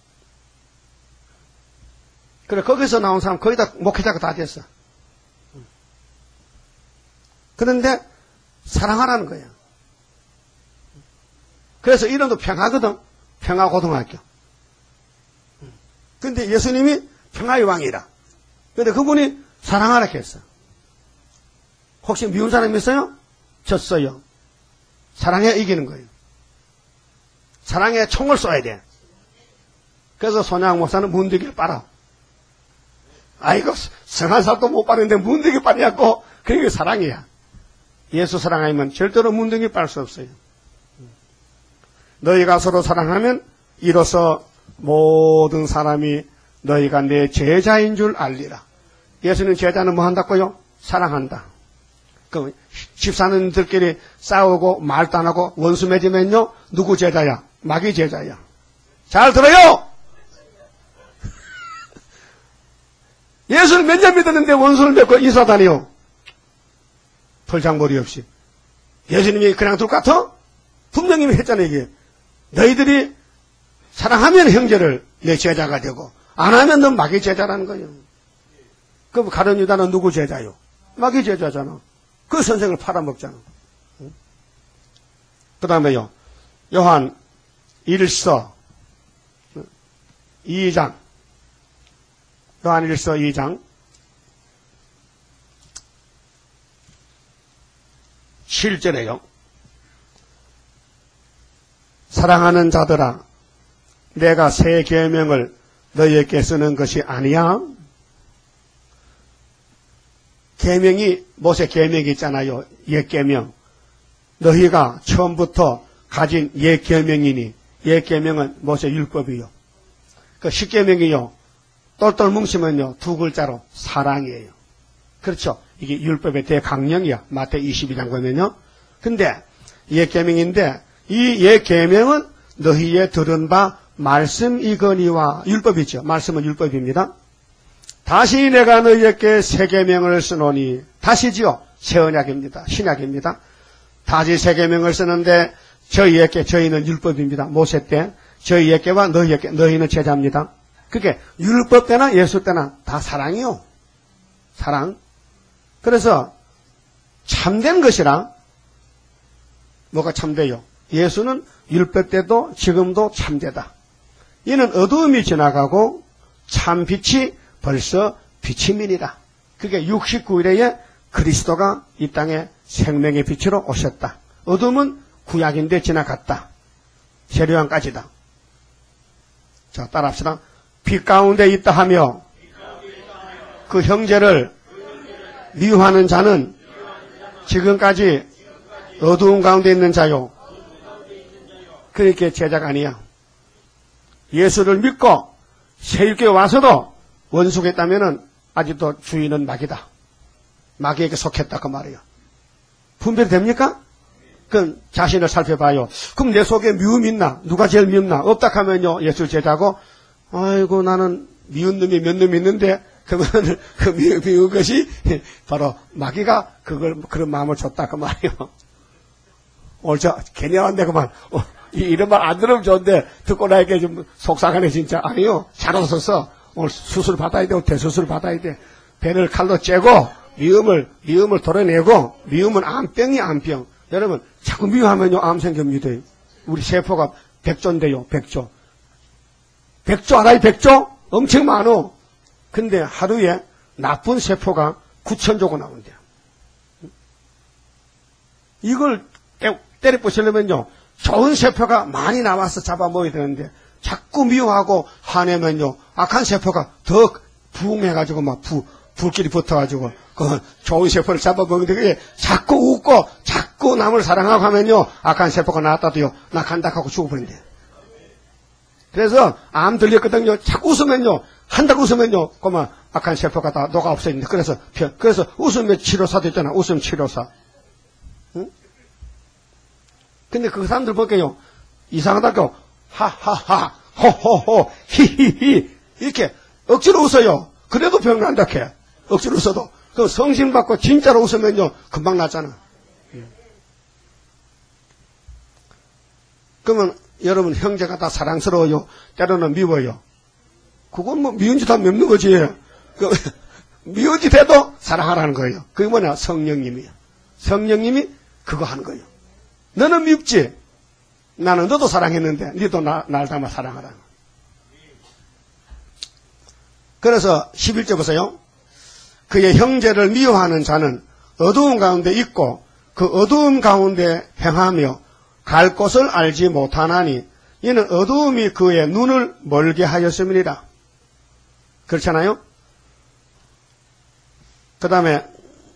그래, 거기서 나온 사람 거의 다 목회자가 다 됐어. 그런데 사랑하라는 거예요. 그래서 이름도 평화거든. 평화고등학교. 근데 예수님이 평화의 왕이라. 근데 그분이 사랑하라 했어. 혹시 미운 사람 있어요? 졌어요. 사랑에 이기는 거예요. 사랑에 총을 쏘야 돼. 그래서 손양 목사는 문득이를 빨아. 아이고, 성한 살도 못 빠는데 문득이 빠냐고. 그게 사랑이야. 예수 사랑하면 절대로 문득이 빨 수 없어요. 너희가 서로 사랑하면 이로써 모든 사람이 너희가 내 제자인 줄 알리라. 예수님 제자는 뭐 한다고요? 사랑한다. 그 집사님들끼리 싸우고 말도 안 하고 원수 맺으면요, 누구 제자야? 마귀 제자야. 잘 들어요. 예수를 몇 년 믿었는데 원수를 맺고 이사다니요. 털장머리 없이. 예수님이 그냥 둘 같아? 분명히 했잖아요. 이게 너희들이 사랑하면 형제를 내 제자가 되고 안 하면 넌 마귀 제자라는 거예요. 그럼 가룟 유다는 누구 제자요? 마귀 제자잖아. 그 선생을 팔아먹잖아. 그 다음에요, 요한 1서 2장, 요한 1서 2장 7절에요. 사랑하는 자들아, 내가 새 계명을 너희에게 쓰는 것이 아니야. 계명이 모세 계명이 있잖아요. 옛 계명. 너희가 처음부터 가진 옛 계명이니, 옛 계명은 모세 율법이요. 그 십계명이요, 똘똘 뭉치면요, 두 글자로 사랑이에요. 그렇죠? 이게 율법의 대강령이야. 마태 22장 보면요. 근데 옛 계명인데 이 옛 계명은 너희의 들은 바 말씀이거니와. 율법이죠. 말씀은 율법입니다. 다시 내가 너희에게 새 계명을 쓰노니. 다시지요. 새 언약입니다. 신약입니다. 다시 새 계명을 쓰는데 저희에게, 저희는 율법입니다. 모세 때 저희에게와 너희에게, 너희는 제자입니다. 그게 율법 때나 예수 때나 다 사랑이요. 사랑. 그래서 참된 것이라. 뭐가 참돼요? 예수는 율법 때도 지금도 참되다. 이는 어두움이 지나가고 참빛이 벌써 비침이니라. 그게 69일에 그리스도가 이 땅에 생명의 빛으로 오셨다. 어둠은 구약인데 지나갔다. 세례요한까지다. 자, 따라합시다. 빛 가운데 있다 하며 그 형제를 미워하는 자는 지금까지 어두운 가운데 있는 자요. 그렇게 제자가 아니야. 예수를 믿고 새롭게 와서도 원수가 있다면은 아직도 주인은 마귀다. 마귀에게 속했다 그 말이에요. 분별이 됩니까? 그럼 자신을 살펴봐요. 그럼 내 속에 미움이 있나? 누가 제일 미움나? 없다 하면요, 예수 제자고, 아이고 나는 미운 놈이 몇 놈이 있는데 그거는 그 미운 것이 바로 마귀가 그걸 그런 마음을 줬다 그 말이에요. 오늘 저 괜히 왔네 그만. 이런 말 안 들으면 좋은데 듣고 나니까 좀 속상하네 진짜. 아니요, 잘 웃었어. 오늘 수술 받아야 돼. 대수술 받아야 돼. 배를 칼로 째고 미움을 도려내고 미움은 암병이 암병. 여러분 자꾸 미워하면요 암 생깁니다. 우리 세포가 100조인데요. 100조. 100조 알아요? 100조? 엄청 많어. 근데 하루에 나쁜 세포가 9,000조가 나온대요. 이걸 때려 부시려면요 좋은 세포가 많이 나와서 잡아먹어야 되는데 자꾸 미워하고 화내면요 악한 세포가 더 부흥해가지고 막 불길이 붙어가지고 그 좋은 세포를 잡아먹는데 그게 자꾸 웃고 자꾸 남을 사랑하고 하면요 악한 세포가 나왔다도요 나 간다 하고 죽어버린대. 그래서 암 들렸거든요. 자꾸 웃으면요 한 달 웃으면요 그만 악한 세포가 다 녹아 없어진다. 그래서 웃으면 치료사도 있잖아. 웃음 치료사. 응? 근데 그 사람들 볼게요 이상하다고 하하하 호호호 히히히 이렇게 억지로 웃어요. 그래도 병 난다 해. 억지로 웃어도. 그 성심 받고 진짜로 웃으면요 금방 낫잖아. 그러면 여러분 형제가 다 사랑스러워요. 때로는 미워요. 그건 뭐 미운 짓 하면 밉는 거지. 미운 짓 해도 사랑하라는 거예요. 그게 뭐냐 성령님이야. 성령님이 그거 하는 거예요. 너는 밉지. 나는 너도 사랑했는데 너도 날 닮아 사랑하라. 그래서 11절 보세요. 그의 형제를 미워하는 자는 어두운 가운데 있고 그 어두운 가운데 행하며 갈 곳을 알지 못하나니 이는 어두움이 그의 눈을 멀게 하였음이니라. 그렇잖아요? 그 다음에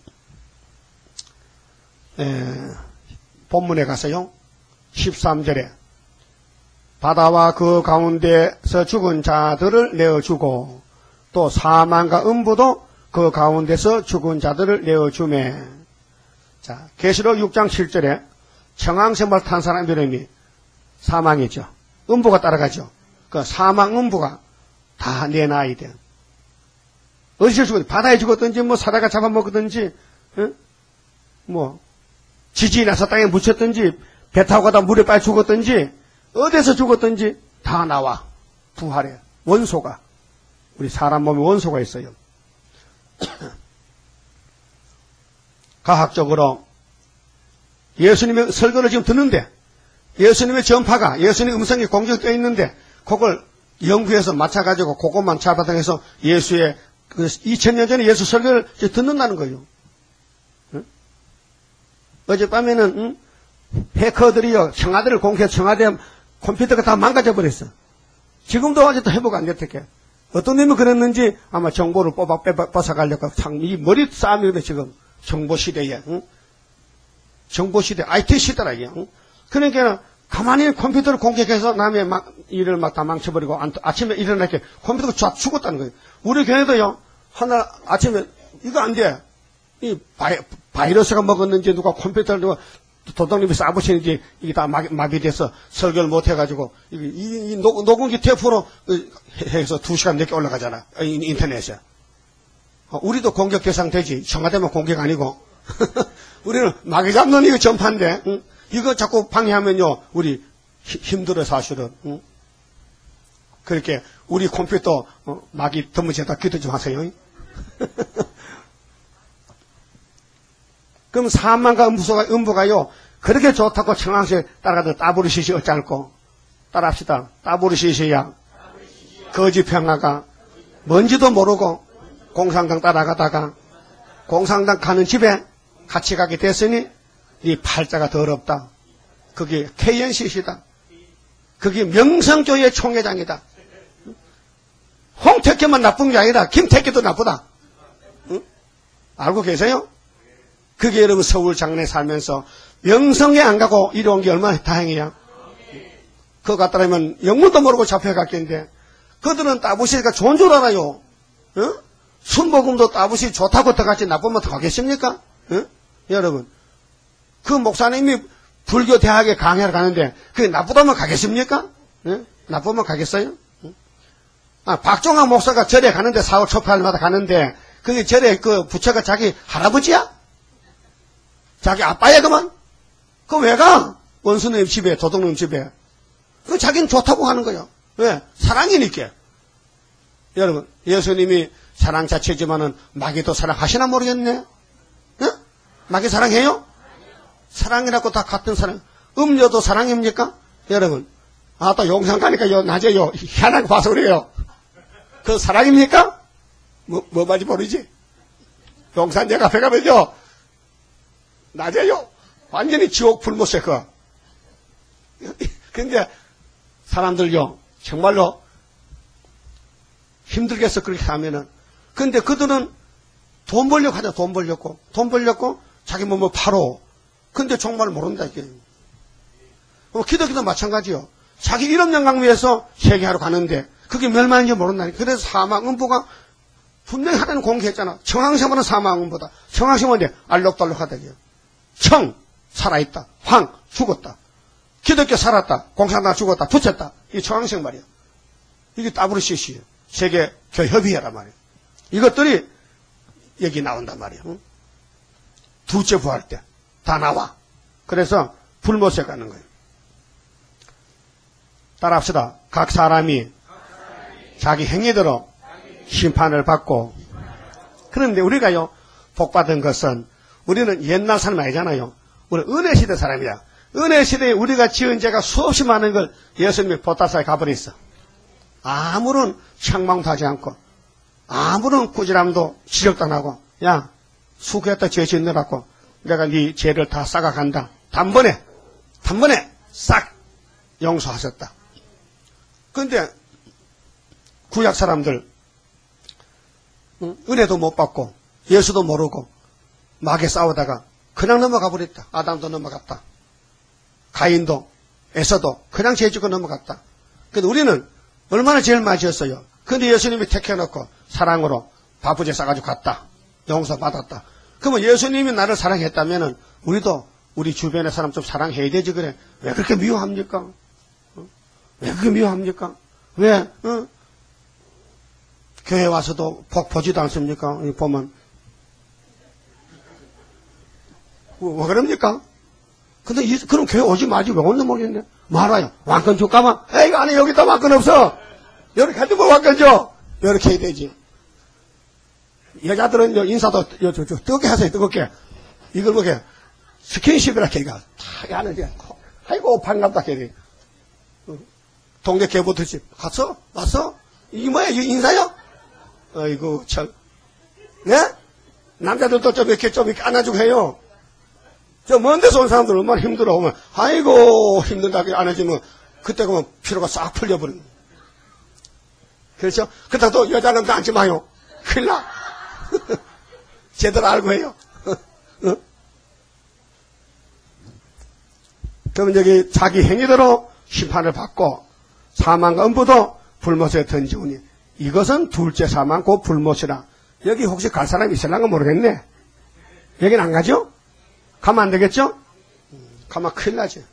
본문에 가서요. 13절에 바다와 그 가운데서 죽은 자들을 내어주고 또 사망과 음부도 그 가운데서 죽은 자들을 내어주매. 자, 계시록 6장 7절에 청왕생물 탄 사람 이름이 사망이죠. 음부가 따라가죠. 그 사망 음부가 다 내놔야 돼. 어디서 죽었든지 바다에 죽었든지 뭐 사다가 잡아먹었든지 뭐 지진이 나서 땅에 묻혔든지 배 타고 가다 물에 빠져 죽었든지 어디서 죽었든지 다 나와. 부활해. 원소가. 우리 사람 몸에 원소가 있어요. 과학적으로 예수님의 설교를 지금 듣는데 예수님의 전파가 예수님의 음성이 공적되어 있는데 그걸 연구해서 맞춰가지고 그것만 잡아당해서 예수의 그 2000년 전에 예수 설교를 듣는다는 거예요. 응? 어젯밤에는 해커들이요 청와대를 공개해서 청와대 컴퓨터가 다 망가져버렸어. 지금도 아직도 회복 안 됐대. 어떤 놈이 그랬는지 아마 정보를 뺏어가려고 참 이 머리 싸움이거든 지금 정보시대에. 응? 정보시대 IT시대라 이게. 응? 그러니까 가만히 컴퓨터를 공격해서 남의 일을 막 다 망쳐버리고 아침에 일어나게 컴퓨터가 쫙 죽었다는 거예요. 우리 교회도요 하나 아침에 이거 안 돼. 이 바이러스가 먹었는지 누가 컴퓨터를 누가 도둑님이 쏴붙이는지 이게 다 마비돼서 설교를 못해가지고 이 녹음기 테이프로 해서 2시간 늦게 올라가잖아 인터넷에. 우리도 공격 대상 되지. 청와대만 공격 아니고 우리는 마귀 잡는 이거 전파인데 응? 이거 자꾸 방해하면요 우리 힘들어 사실은. 응? 그렇게 우리 컴퓨터 마귀 덤무지에다 기도 좀 하세요. 그럼 사망과 음부가요 그렇게 좋다고 청황시에 따라가도 따부르시시 어쩔고 따라합시다. 따부르시시야 거지 평화가 뭔지도 모르고 공산당 따라가다가 공산당 가는 집에 같이 가게 됐으니 이 팔자가 더럽다. 그게 KNCC다. 그게 명성교회 총회장이다. 홍택기만 나쁜 게 아니라 김택기도 나쁘다. 응? 알고 계세요? 그게 여러분 서울 장래 살면서 명성에 안 가고 이리 온 게 얼마나 다행이야. 그거 갖다라면 영문도 모르고 잡혀갔겠는데 그들은 따부시가 좋은 줄 알아요. 응? 순복음도 따부시 좋다고 더 같이 나쁘면 더 가겠습니까? 응? 여러분 그 목사님이 불교 대학에 강의를 가는데 그게 나쁘다면 가겠습니까? 응? 나쁘면 가겠어요? 응? 박종학 목사가 절에 가는데 4월 초팔마다 가는데 그게 절에 그 부처가 자기 할아버지야? 자기 아빠야 그만? 그 왜 가? 원수님 집에 도둑님 집에. 그 자기는 좋다고 하는 거예요. 왜? 사랑이니까. 여러분 예수님이 사랑 자체지만은 마귀도 사랑하시나 모르겠네. 예? 마귀 사랑해요? 사랑이라고 다 같은 사랑. 음료도 사랑입니까? 여러분. 아, 또 용산 가니까 낮에 희한하게 봐서 그래요. 그 사랑입니까? 뭐 말인지 모르지? 용산 내 카페 가면요. 낮에요. 완전히 지옥 불못에 그. 근데 사람들요. 정말로 힘들겠어 그렇게 하면은. 근데 그들은 돈 벌려고 하자. 돈 벌렸고 자기 몸을 팔어. 근데 정말 모른다 이게. 기독교도 마찬가지요. 자기 이름 영광 위해서 세계하러 가는데 그게 멸망인지 모른다니까. 그래서 사망음보가 분명히 하나는 공개했잖아. 청황세모는 사망음보다. 청황세모인데 알록달록하다 이게요. 청 살아있다. 황 죽었다. 기독교 살았다. 공산당 죽었다. 붙였다. 이게 청황생 말이야. 이게 WCC 세계 교협의회란 말이야. 이것들이 여기 나온단 말이야. 응? 두째 부활 때 다 나와. 그래서 불못에 가는 거예요. 따라합시다. 각 사람이 자기 행위대로 심판을 받고. 그런데 우리가요 복받은 것은 우리는 옛날 사람 아니잖아요. 우리 은혜 시대 사람이야. 은혜 시대에 우리가 지은 죄가 수없이 많은 걸 예수님이 보따사에 가버렸어. 아무런 책망도 하지 않고 아무런 꾸지람도 지적도 안 하고 야 수고했다 죄 짓느라고 내가 네 죄를 다 싹아간다. 단번에 싹 용서하셨다. 그런데 구약 사람들 은혜도 못 받고 예수도 모르고 마귀에 싸우다가 그냥 넘어가 버렸다. 아담도 넘어갔다. 가인도 에서도 그냥 죄 짓고 넘어갔다. 근데 우리는 얼마나 죄를 많이 지었어요. 근데 예수님이 택해놓고 사랑으로 바부제 싸가지고 갔다. 용서받았다. 그러면 예수님이 나를 사랑했다면은 우리도 우리 주변의 사람 좀 사랑해야 되지 그래. 왜 그렇게 미워합니까? 왜 그렇게 미워합니까? 왜? 교회 와서도 복 보지도 않습니까? 보면 왜 그럽니까? 근데 그럼 교회 오지 말지 왜 온지 모르겠네. 말아요. 왕권 줄까봐? 에이 안에 여기다 왕권 없어. 이렇게 하지 뭐 왕권 줘. 이렇게 해야 되지. 여자들은 인사도 뜨겁게 하세요. 뜨겁게. 이걸 보게 스킨십이라 걔가 다 하는데 아이고 반갑다 걔리. 동네 개보트집 갔어? 왔어? 이게 뭐야? 이게 인사요? 아이고 참. 네? 남자들도 좀 이렇게 안아주고 해요. 저 먼 데서 온 사람들 얼마나 힘들어 오면 아이고 힘들다고 안아주면 그때 그러면 피로가 싹 풀려버리는 거예요. 그렇죠? 그렇다고 또 여자는 또 앉지 마요. 큰일 나. 제대로 알고 해요. 그러면 여기 자기 행위대로 심판을 받고 사망과 음부도 불못에 던지우니 이것은 둘째 사망 곧 불못이라. 여기 혹시 갈 사람이 있을랑가 모르겠네. 여긴 안 가죠? 가면 안 되겠죠? 가면 큰일 나지.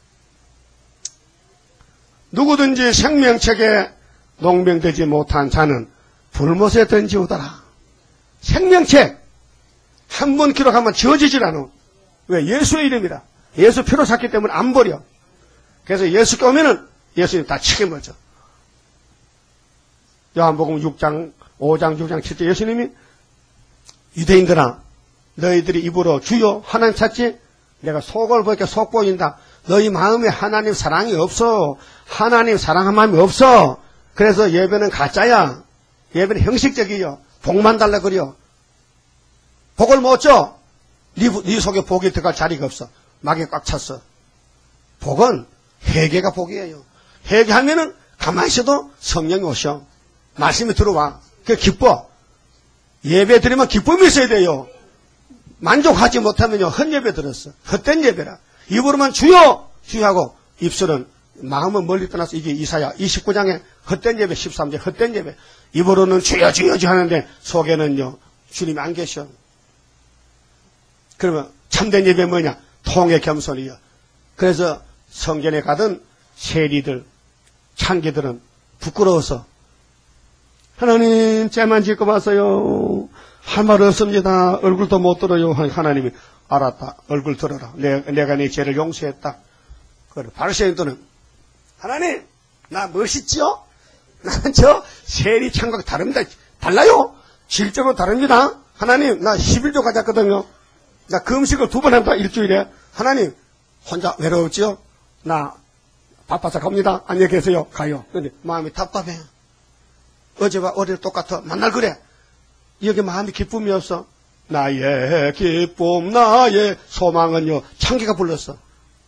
누구든지 생명책에 농명되지 못한 자는 불못에 던지우더라. 생명책 한 번 기록하면 지워지질 않아. 왜? 예수의 이름이라. 예수 피로 샀기 때문에 안 버려. 그래서 예수께 오면은 예수님 다 책임을 져. 요한복음 6장, 5장, 6장, 7장 예수님이 유대인들아 너희들이 입으로 주여 하나님 찾지? 내가 속을 보니까 속 보인다. 너희 마음에 하나님 사랑이 없어. 하나님 사랑한 마음이 없어. 그래서 예배는 가짜야. 예배는 형식적이요. 복만 달라 그려. 복을 못 줘. 네 속에 복이 들어갈 자리가 없어. 막이 꽉 찼어. 복은 회개가 복이에요. 회개하면은 가만히 있어도 성령이 오셔. 말씀이 들어와. 그게 기뻐. 예배 드리면 기쁨이 있어야 돼요. 만족하지 못하면요 헛예배 들었어. 헛된 예배라. 입으로만 주여 주여하고 입술은 마음은 멀리 떠나서 이게 이사야 29장에 헛된 예배 13절 헛된 예배. 입으로는 주여 주여 주 하는데 속에는요 주님이 안 계셔. 그러면 참된 예배 뭐냐? 통의 겸손이요. 그래서 성전에 가던 세리들 창기들은 부끄러워서 하나님 죄만 짓고 봤어요. 할 말 없습니다. 얼굴도 못 들어요. 하나님이 알았다. 얼굴 들어라. 내가 네 죄를 용서했다. 그래. 바리새인들은 하나님 나 멋있지요? 나는 저 세리 창각 다릅니다. 달라요? 질적으로 다릅니다. 하나님, 나 11조 가졌거든요. 나 금식을 2번 한다, 일주일에. 하나님, 혼자 외로웠지요? 나 바빠서 갑니다. 안녕히 계세요. 가요. 근데 마음이 답답해. 어제와 어제 똑같아. 만날 그래. 여기 마음이 기쁨이 없어. 나의 기쁨, 나의 소망은요, 창기가 불렀어.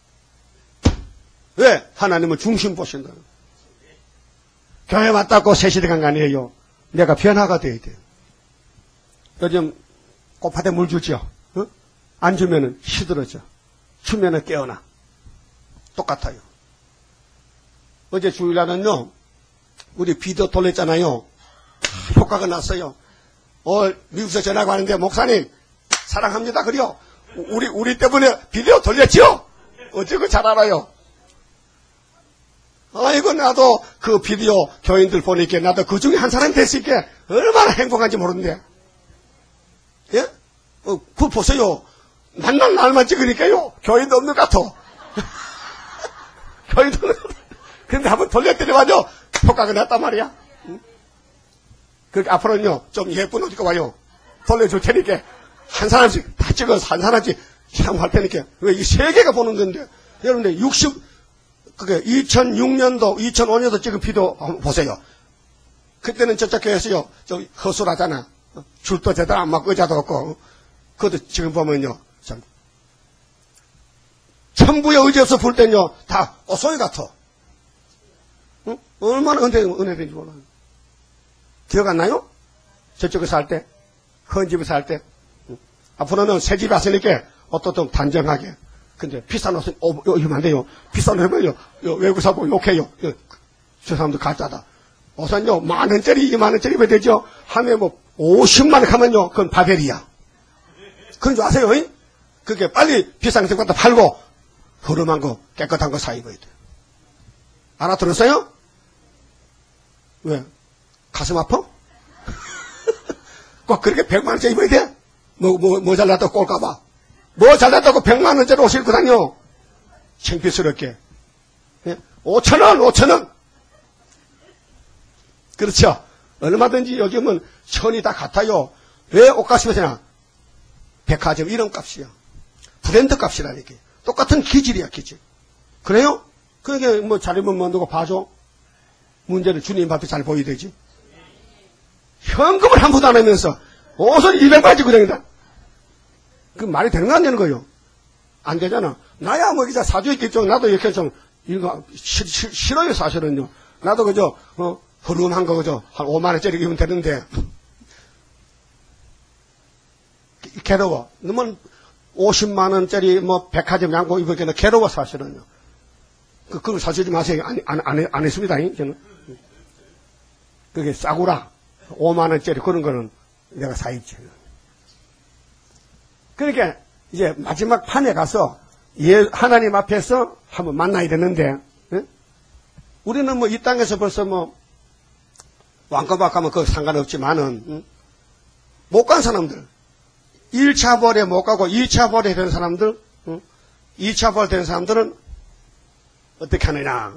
왜? 하나님은 중심 보신다. 교회 왔다고 세시대 간간이에요. 내가 변화가 돼야 돼요. 요즘 꽃밭에 물 주죠. 어? 안 주면은 시들어져. 주면은 깨어나. 똑같아요. 어제 주일날은요, 우리 비디오 돌렸잖아요. 효과가 났어요. 미국에서 전화가 왔는데, 목사님, 사랑합니다. 그래요. 우리 때문에 비디오 돌렸죠? 어쩌고 잘 알아요. 아이고, 나도 그 비디오 교인들 보니까 나도 그 중에 한 사람이 됐으니까 얼마나 행복한지 모르는데. 예? 그거 보세요. 만날 날만 찍으니까요. 교인도 없는 것 같아. 교인도 없는 것 같아. 근데 한번 돌렸더니 와요. 효과가 났단 말이야. 응? 그러니까 앞으로는요, 좀 예쁜 옷 입고 와요. 돌려줄 테니까 한 사람씩 다 찍어서 한 사람씩 촬영할 테니까. 왜 이 세계가 보는 건데. 여러분들 2006년도, 2005년도 찍은 비디오 한번 보세요. 그때는 저쪽 교회에서요, 좀 허술하잖아. 줄도 제대로 안 맞고 의자도 없고. 그것도 지금 보면요, 참. 천부의 의지 없어 볼 땐요, 다 소리 같아. 응? 얼마나 은혜된지 몰라. 기억 안 나요? 저쪽에서 살 때? 헌 집에서 살 때? 응? 앞으로는 새 집에 왔으니까 어떤 좀 단정하게. 근데 비싼 옷은, 이러면 안 돼요. 비싼 옷은요, 외국 사고 욕해요. 저 사람도 가짜다. 옷은요, 10,000원짜리, 20,000원짜리 입어야 되죠? 하루에 50만 원 하면요, 그건 바벨이야. 그런 줄 아세요? 잉? 그게 빨리 비싼 거 갖다 팔고, 흐름한 거, 깨끗한 거 사 입어야 돼. 알아들었어요? 왜? 가슴 아파? 꼭 그렇게 100만원짜리 입어야 돼? 뭐 잘났다고 꼴까봐. 뭐 잘났다고 100만원짜리 옷을 입고 다녀. 창피스럽게. 예? 5,000원! 그렇죠? 얼마든지 요즘은 천이 다 같아요. 왜 옷값이 그냥 백화점 이런 값이야. 브랜드 값이라니까. 똑같은 기질이야, 기질. 그래요? 그러니까 뭐 잘 입으면 뭐 누가 봐줘? 문제는 주님 앞에 잘 보여야 되지. 현금을 한 푼도 안 하면서 옷을 200만 주고 다닌다. 그 말이 되는 거 안 되는 거예요? 안 되잖아. 나야 뭐 이제 사주 있겠죠. 나도 이렇게 좀 이거 싫어요, 사실은요. 나도 그저 허름한 거 그저 한 5만 원짜리 입으면 되는데 괴로워. 너무 50만 원짜리 뭐 백화점 양복 입으니까 괴로워, 사실은요. 그걸 사주지 마세요. 안 했습니다. 저는. 그게 싸구라. 5만 원짜리 그런 거는 내가 사입지. 그러니까 이제 마지막 판에 가서 하나님 앞에서 한번 만나야 되는데, 예? 우리는 뭐 이 땅에서 벌써 뭐 왕가박 가면 그거 상관없지만은 못 간 사람들, 1차 벌에 못 가고 2차 벌에 된 사람들, 2차 벌 된 사람들은 어떻게 하느냐.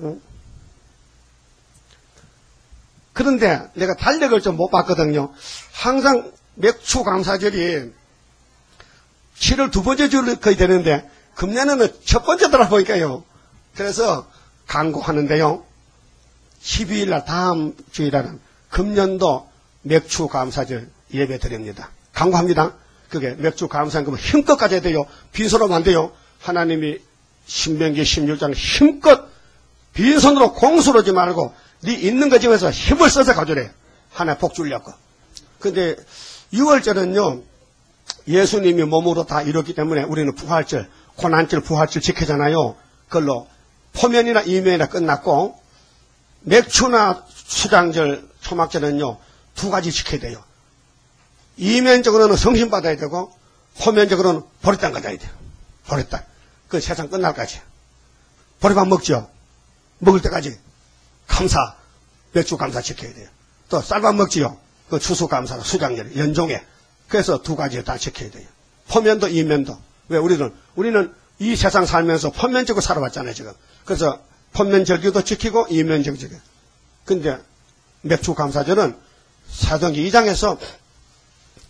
그런데 내가 달력을 좀 못 봤거든요. 항상 맥추 감사절이 7월 2번째 주일 거의 되는데 금년에는 첫 번째더라 보니까요. 그래서 강구하는데요. 12일 날 다음 주일날은 금년도 맥추 감사절 예배 드립니다. 강구합니다. 그게 맥주 감사한금은 힘껏 가져야 돼요. 빈손으로 안 돼요. 하나님이 신명기 16장 힘껏 빈손으로 공수로지 말고 네 있는 거 중에서 힘을 써서 가져래. 하나 복 주려고. 근데 6월절은요. 예수님이 몸으로 다 이뤘기 때문에 우리는 부활절, 고난절, 부활절 지키잖아요. 그걸로 포면이나 이면이나 끝났고 맥추나 수장절, 초막절은요. 2가지 지켜야 돼요. 이면적으로는 성신 받아야 되고 포면적으로는 보리떡 가져야 돼요. 보리떡. 그 세상 끝날까지. 보리밥 먹죠. 먹을 때까지 감사, 맥주 감사 지켜야 돼요. 또 쌀밥 먹지요. 그 추수 감사, 수장절, 연종에. 그래서 2가지 다 지켜야 돼요. 포면도 이면도. 왜 우리는 이 세상 살면서 포면적으로 살아왔잖아요, 지금. 그래서 포면절기도 지키고 이면절기도. 근데 맥주 감사절은 사도행전 2장에서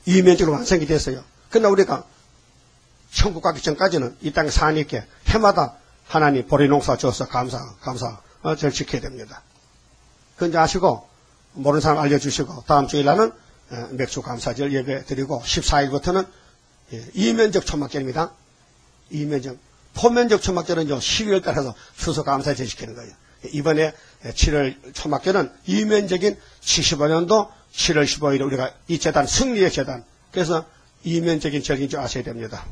이면적으로 완성이 됐어요. 그러나 우리가 천국 가기 전까지는 이 땅에 사니까 해마다 하나님 보리 농사 줘서 절 지켜야 됩니다. 그건 아시고 모르는 사람 알려주시고 다음 주일날은 맥주 감사절 예배 드리고 14일부터는 이면적 초막절입니다. 이면적. 포면적 초막절은 12월 달에서 추수 감사절 지키는 거예요. 이번에 7월 초막절은 이면적인 75년도 7월 15일에 우리가 이 재단 승리의 재단. 그래서 이면적인 절인 줄 아셔야 됩니다.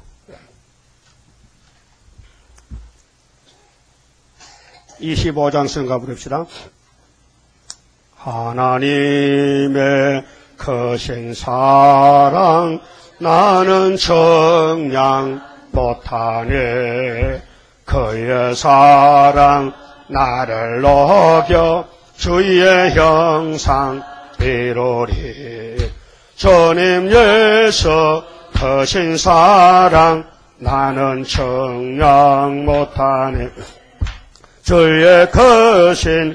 (25장) 성가 부릅시다. 하나님의 크신 사랑 나는 정량 못하네. 그의 사랑 나를 녹여 주의 형상 이루리. 주님 예수 크신 사랑 나는 정량 못하네. 주의 크신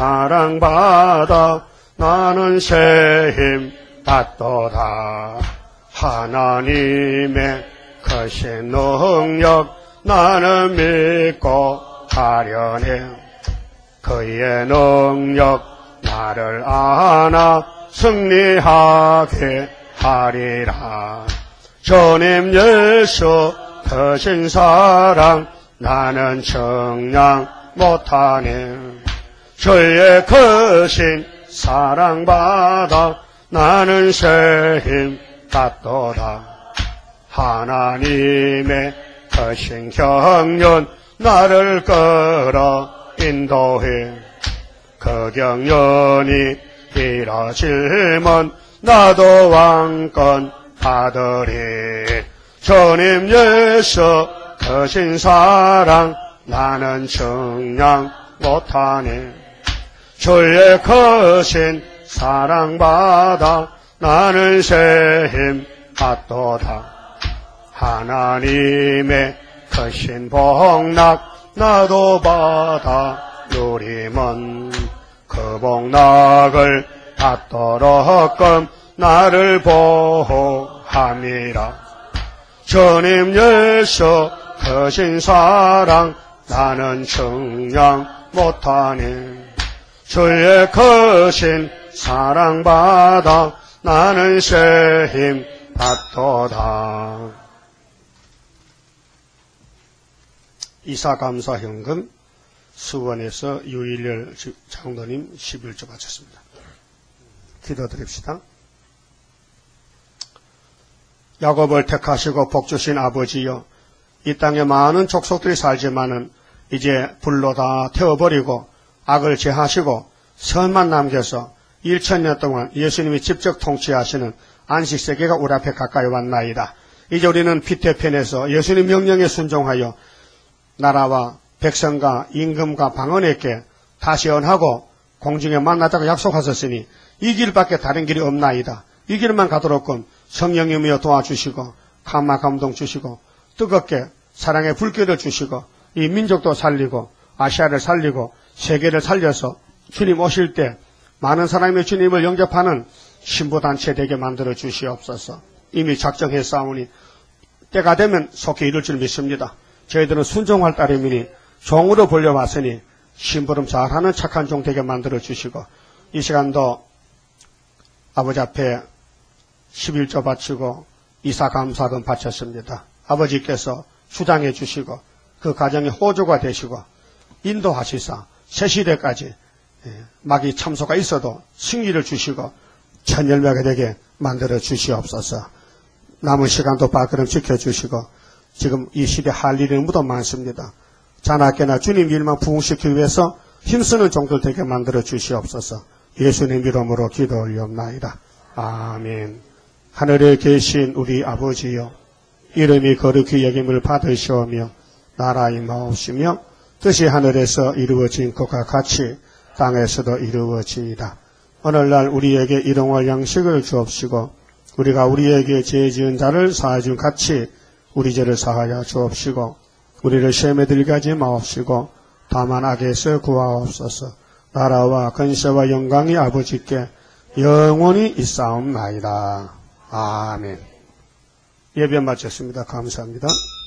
사랑받아 나는 새 힘 받도다. 하나님의 크신 능력 나는 믿고 가려네. 그의 능력 나를 안아 승리하게 하리라. 주님 예수 크신 사랑 나는 정량 못하네. 주의 크신 사랑받아 나는 새 힘 받도다. 하나님의 크신 경륜 나를 끌어 인도해. 그 경륜이 이뤄지면 나도 왕권 받으리. 주님 예수 크신 사랑 나는 정량 못하네. 주의 크신 사랑받아 나는 새 힘 받도다. 하나님의 크신 복락 나도 받아 누리면 그 복락을 받도록끔 나를 보호함이라. 주님 예수 크신 사랑 나는 정량 못하네. 주의 크신 사랑받아 나는 새 힘 받도다. 이사감사현금 수원에서 유일열 장로님 11조 바쳤습니다. 기도드립시다. 야곱을 택하시고 복주신 아버지여, 이 땅에 많은 족속들이 살지만은 이제 불로 다 태워버리고 악을 제하시고 선만 남겨서 1000년 동안 예수님이 직접 통치하시는 안식세계가 우리 앞에 가까이 왔나이다. 이제 우리는 피태편에서 예수님 명령에 순종하여 나라와 백성과 임금과 방언에게 다시 언하고 공중에 만나자고 약속하셨으니 이 길밖에 다른 길이 없나이다. 이 길만 가도록끔 성령님이여 도와주시고 감화 감동 주시고 뜨겁게 사랑의 불길을 주시고 이 민족도 살리고 아시아를 살리고 세계를 살려서 주님 오실 때 많은 사람이 주님을 영접하는 신부단체 되게 만들어 주시옵소서. 이미 작정했사오니 때가 되면 속히 이룰 줄 믿습니다. 저희들은 순종할 따름이니 종으로 불려왔으니 심부름 잘하는 착한 종 되게 만들어 주시고 이 시간도 아버지 앞에 11조 바치고 이사감사금 바쳤습니다. 아버지께서 주장해 주시고 그 가정의 호조가 되시고 인도하시사 새시대까지 마귀 참소가 있어도 승리를 주시고 천열매가 되게 만들어 주시옵소서. 남은 시간도 발걸음 지켜주시고 지금 이 시대 할 일이 무도 많습니다. 자나깨나 주님 일만 부흥시키기 위해서 힘쓰는 종들 되게 만들어 주시옵소서. 예수님 이름으로 기도 올리옵나이다. 아멘. 하늘에 계신 우리 아버지여, 이름이 거룩히 여김을 받으시오며 나라 임하옵시며 뜻이 하늘에서 이루어진 것과 같이 땅에서도 이루어지이다. 오늘날 우리에게 일용할 양식을 주옵시고 우리가 우리에게 죄 지은 자를 사하여 준 같이 우리 죄를 사하여 주옵시고 우리를 시험에 들게 하지 마옵시고 다만 악에서 구하옵소서. 나라와 근세와 영광이 아버지께 영원히 있사옵나이다. 아멘. 예배 마쳤습니다. 감사합니다.